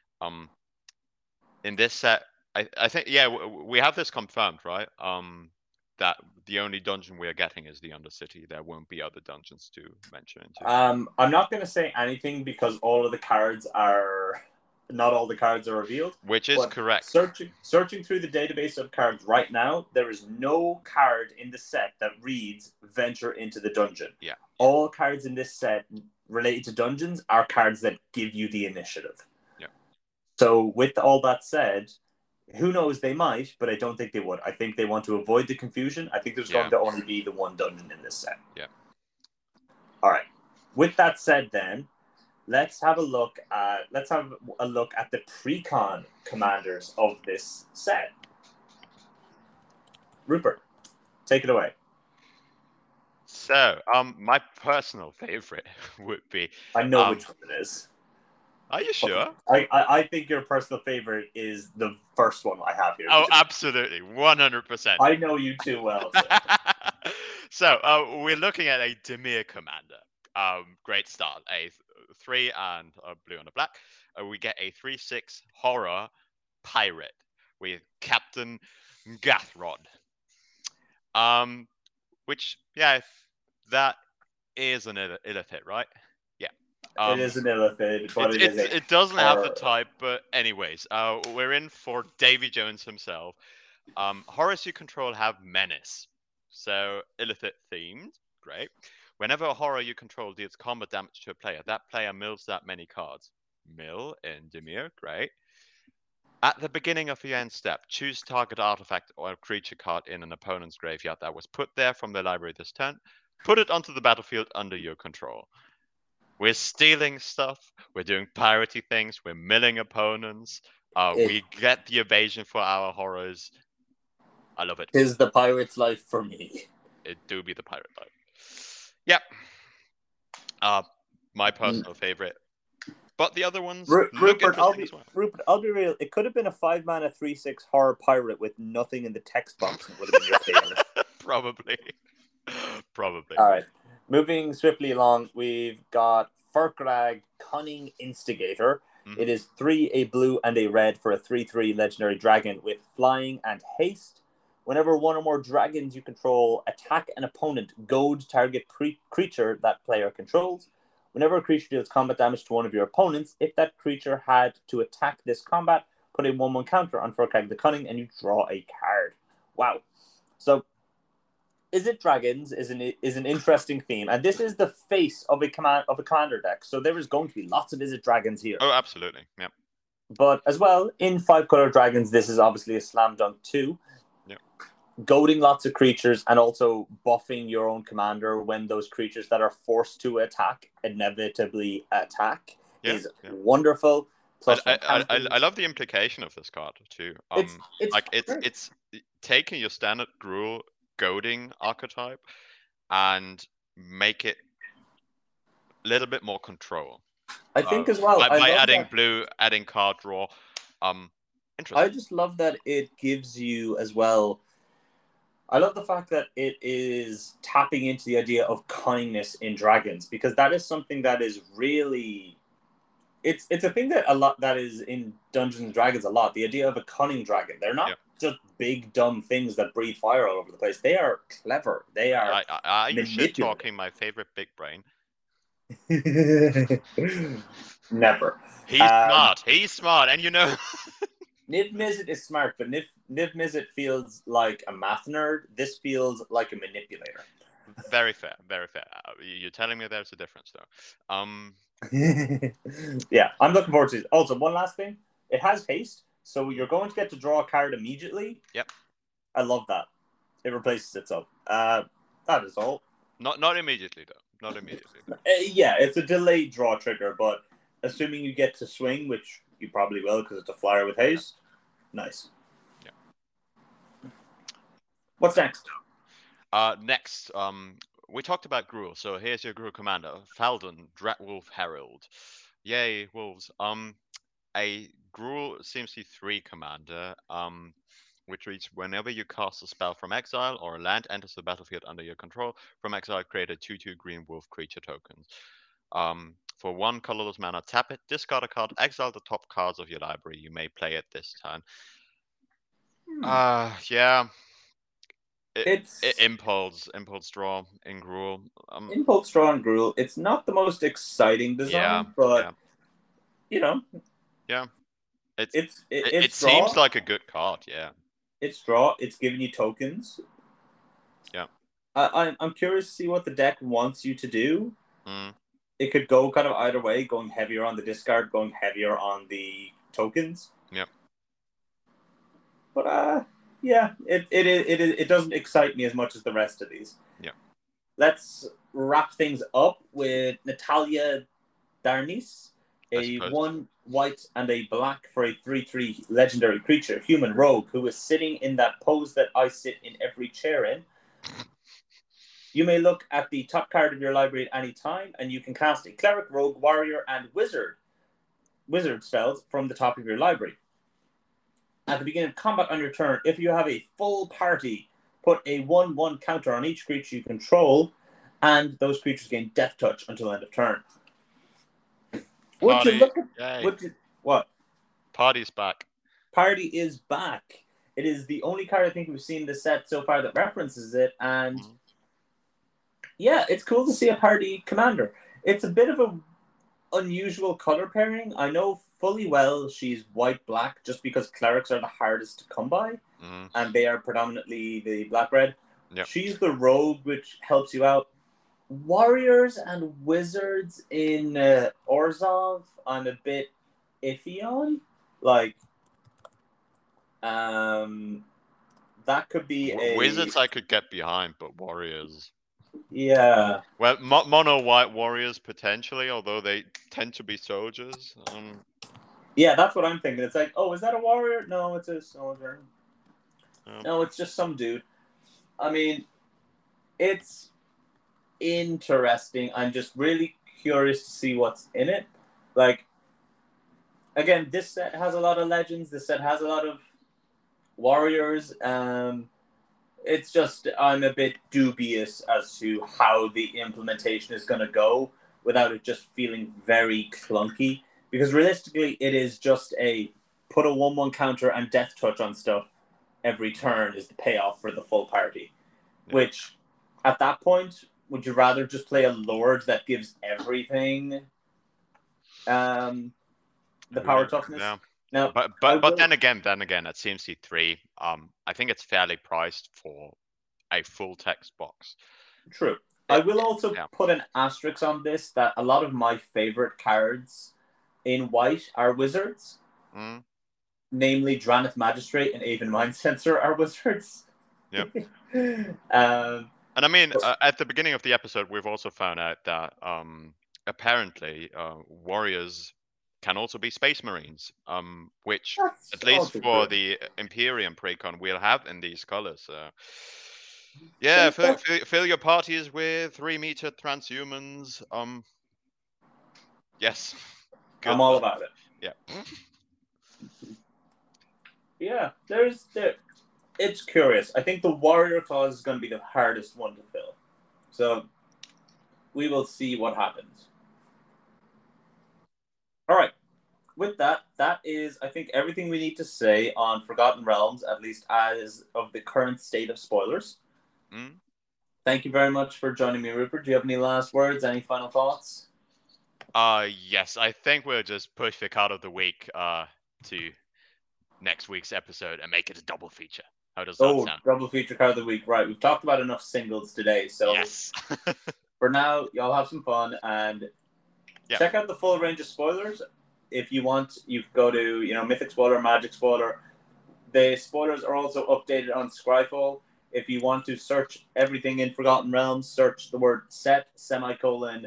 Speaker 2: In this set, I think we have this confirmed, right? That the only dungeon we are getting is the Undercity. There won't be other dungeons to venture into.
Speaker 1: I'm not going to say anything because not all the cards are revealed.
Speaker 2: Which is correct.
Speaker 1: Searching through the database of cards right now, there is no card in the set that reads venture into the dungeon.
Speaker 2: Yeah.
Speaker 1: All cards in this set related to dungeons are cards that give you the initiative.
Speaker 2: Yeah.
Speaker 1: So with all that said, who knows, they might, but I don't think they would. I think they want to avoid the confusion. I think there's going to only be the one dungeon in this set.
Speaker 2: Yeah.
Speaker 1: All right. With that said, then let's have a look at the pre-con commanders of this set. Rupert, take it away.
Speaker 2: So, my personal favorite would be.
Speaker 1: I know which one it is.
Speaker 2: Are you sure?
Speaker 1: I think your personal favorite is the first one I have here.
Speaker 2: Oh, absolutely. 100%.
Speaker 1: I know you too well.
Speaker 2: So, we're looking at a Dimir commander. Great start. A 3 and a blue and a black. We get a 3/6 horror pirate with Captain Gathrod. Which, that is an illithid, right?
Speaker 1: It is an illithid, but
Speaker 2: it doesn't have the type, but anyways, we're in for Davy Jones himself. Horrors you control have menace, so illithid themed, great. Whenever a horror you control deals combat damage to a player, that player mills that many cards. Mill in Dimir, great. At the beginning of your end step, choose target artifact or creature card in an opponent's graveyard that was put there from the library this turn. Put it onto the battlefield under your control. We're stealing stuff. We're doing piratey things. We're milling opponents. We get the evasion for our horrors. I love it.
Speaker 1: Is the pirate's life for me?
Speaker 2: It do be the pirate life. Yep. My personal favorite. But the other ones look interesting as well.
Speaker 1: Rupert, I'll be real. It could have been a 5-mana 3/6 horror pirate with nothing in the text box. It would have been your favorite.
Speaker 2: Probably.
Speaker 1: All right. Moving swiftly along, we've got Furkrag, Cunning Instigator. Mm-hmm. It is 3, a blue, and a red for a 3/3 legendary dragon with flying and haste. Whenever one or more dragons you control attack an opponent, goad target creature that player controls. Whenever a creature deals combat damage to one of your opponents, if that creature had to attack this combat, put a 1/1 counter on Furkrag the Cunning and you draw a card. Wow. So, Izzet Dragons is an interesting theme, and this is the face of a commander deck. So there is going to be lots of Izzet Dragons here.
Speaker 2: Oh, absolutely. Yep.
Speaker 1: But as well, in 5-color dragons, this is obviously a slam dunk too.
Speaker 2: Yep.
Speaker 1: goading lots of creatures and also buffing your own commander when those creatures that are forced to attack inevitably attack is wonderful. Plus
Speaker 2: I love the implication of this card too. It's taking your standard Gruul goading archetype and make it a little bit more control.
Speaker 1: I think as well
Speaker 2: by adding blue, adding card draw. Interesting.
Speaker 1: I just love that it gives you as well. I love the fact that it is tapping into the idea of cunningness in dragons, because that is something that is really it's a thing that a lot that is in Dungeons and Dragons a lot. The idea of a cunning dragon. They're not just big dumb things that breathe fire all over the place. They are clever. They are
Speaker 2: you shit talking my favorite big brain.
Speaker 1: Never.
Speaker 2: He's smart, and you know.
Speaker 1: Niv Mizzet is smart, but Niv Mizzet feels like a math nerd. This feels like a manipulator.
Speaker 2: Very fair, very fair. You're telling me there's a difference, though.
Speaker 1: Yeah, I'm looking forward to it. Also, one last thing. It has haste, so you're going to get to draw a card immediately.
Speaker 2: Yep.
Speaker 1: I love that. It replaces itself. That is all.
Speaker 2: Not immediately, though. Not immediately.
Speaker 1: Yeah, it's a delayed draw trigger, but assuming you get to swing, which you probably will because it's a flyer with haste. Nice. Yeah. What's next?
Speaker 2: Next, we talked about Gruul, so here's your Gruul commander, Faldon, Dratwolf Herald. Yay, wolves. A Gruul CMC3 commander, which reads, whenever you cast a spell from exile or a land enters the battlefield under your control, from exile create a 2/2 green wolf creature token. For 1 colorless mana, tap it, discard a card, exile the top cards of your library. You may play it this turn. Yeah. It's impulse draw in Gruul.
Speaker 1: Impulse draw in Gruul. It's not the most exciting design, but you know.
Speaker 2: Yeah. It seems like a good card, yeah.
Speaker 1: It's draw, it's giving you tokens.
Speaker 2: Yeah.
Speaker 1: I'm curious to see what the deck wants you to do. It could go kind of either way, going heavier on the discard, going heavier on the tokens.
Speaker 2: Yeah.
Speaker 1: But yeah, it doesn't excite me as much as the rest of these.
Speaker 2: Yeah.
Speaker 1: Let's wrap things up with Natalia Darnis, a 1 white and a black for a 3/3 legendary creature, human rogue, who is sitting in that pose that I sit in every chair in. You may look at the top card of your library at any time, and you can cast a cleric, rogue, warrior, and wizard spells from the top of your library. At the beginning of combat on your turn, if you have a full party, put a 1/1 counter on each creature you control, and those creatures gain death touch until end of turn. Would you look at what?
Speaker 2: Party's back.
Speaker 1: Party is back. It is the only card I think we've seen in the set so far that references it, and yeah, it's cool to see a party commander. It's a bit of a unusual color pairing. I know fully well she's white-black just because clerics are the hardest to come by, and they are predominantly the black-red.
Speaker 2: Yep.
Speaker 1: She's the rogue, which helps you out. Warriors and wizards in Orzhov, I'm a bit iffy on. Like, that could be
Speaker 2: wizards I could get behind, but warriors.
Speaker 1: Yeah.
Speaker 2: Well, mono white warriors potentially, although they tend to be soldiers.
Speaker 1: Yeah, that's what I'm thinking. It's like, oh, is that a warrior? No, it's a soldier. No, it's just some dude. I mean, it's interesting. I'm just really curious to see what's in it. Like, again, this set has a lot of legends. This set has a lot of warriors. It's just, I'm a bit dubious as to how the implementation is going to go without it just feeling very clunky. Because realistically, it is just a put a 1/1 counter and death touch on stuff every turn is the payoff for the full party. Yeah. Which, at that point, would you rather just play a Lord that gives everything the power toughness?
Speaker 2: Yeah.
Speaker 1: No,
Speaker 2: but then again, at CMC3, I think it's fairly priced for a full text box.
Speaker 1: True. I will also put an asterisk on this that a lot of my favorite cards in white are wizards. Namely, Drannith Magistrate and Aven Mind Sensor are wizards.
Speaker 2: Yeah.
Speaker 1: Um,
Speaker 2: And I mean, at the beginning of the episode, we've also found out that apparently warriors can also be space marines, which
Speaker 1: that's
Speaker 2: at least
Speaker 1: also
Speaker 2: for
Speaker 1: good.
Speaker 2: the Imperium precon we'll have in these colors. Yeah,
Speaker 1: That's-
Speaker 2: fill your parties with 3-meter transhumans. Yes, good
Speaker 1: I'm all
Speaker 2: luck.
Speaker 1: about it.
Speaker 2: Yeah.
Speaker 1: Yeah, it's curious. I think the warrior clause is going to be the hardest one to fill. So we will see what happens. All right. With that, that is, I think, everything we need to say on Forgotten Realms, at least as of the current state of spoilers.
Speaker 2: Mm.
Speaker 1: Thank you very much for joining me, Rupert. Do you have any last words? Any final thoughts?
Speaker 2: Yes, I think we'll just push the card of the week to next week's episode and make it a double feature. How does that sound?
Speaker 1: Double feature card of the week. Right. We've talked about enough singles today. So
Speaker 2: Yes.
Speaker 1: for now, y'all have some fun and check out the full range of spoilers. If you want, you can go to, Mythic Spoiler, Magic Spoiler. The spoilers are also updated on Scryfall. If you want to search everything in Forgotten Realms, search the word set CLB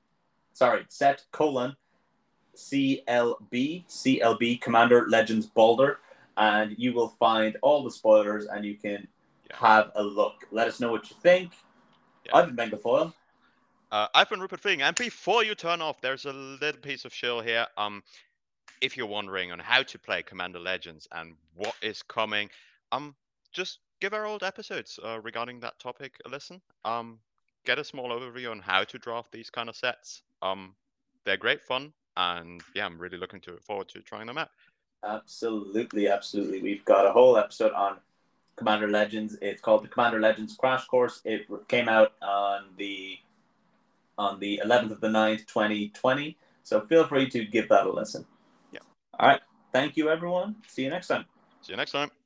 Speaker 1: Commander Legends Balder, and you will find all the spoilers and you can have a look. Let us know what you think. I've been Ben Gafoyle.
Speaker 2: I've been Rupert Fing, and before you turn off, there's a little piece of shill here. If you're wondering on how to play Commander Legends and what is coming, just give our old episodes regarding that topic a listen. Get a small overview on how to draft these kind of sets. They're great fun, and yeah, I'm really looking forward to trying them out.
Speaker 1: Absolutely. We've got a whole episode on Commander Legends. It's called the Commander Legends Crash Course. It came out on the 11th of the 9th, 2020. So feel free to give that a listen.
Speaker 2: Yeah.
Speaker 1: All right. Thank you, everyone. See you next time.
Speaker 2: See you next time.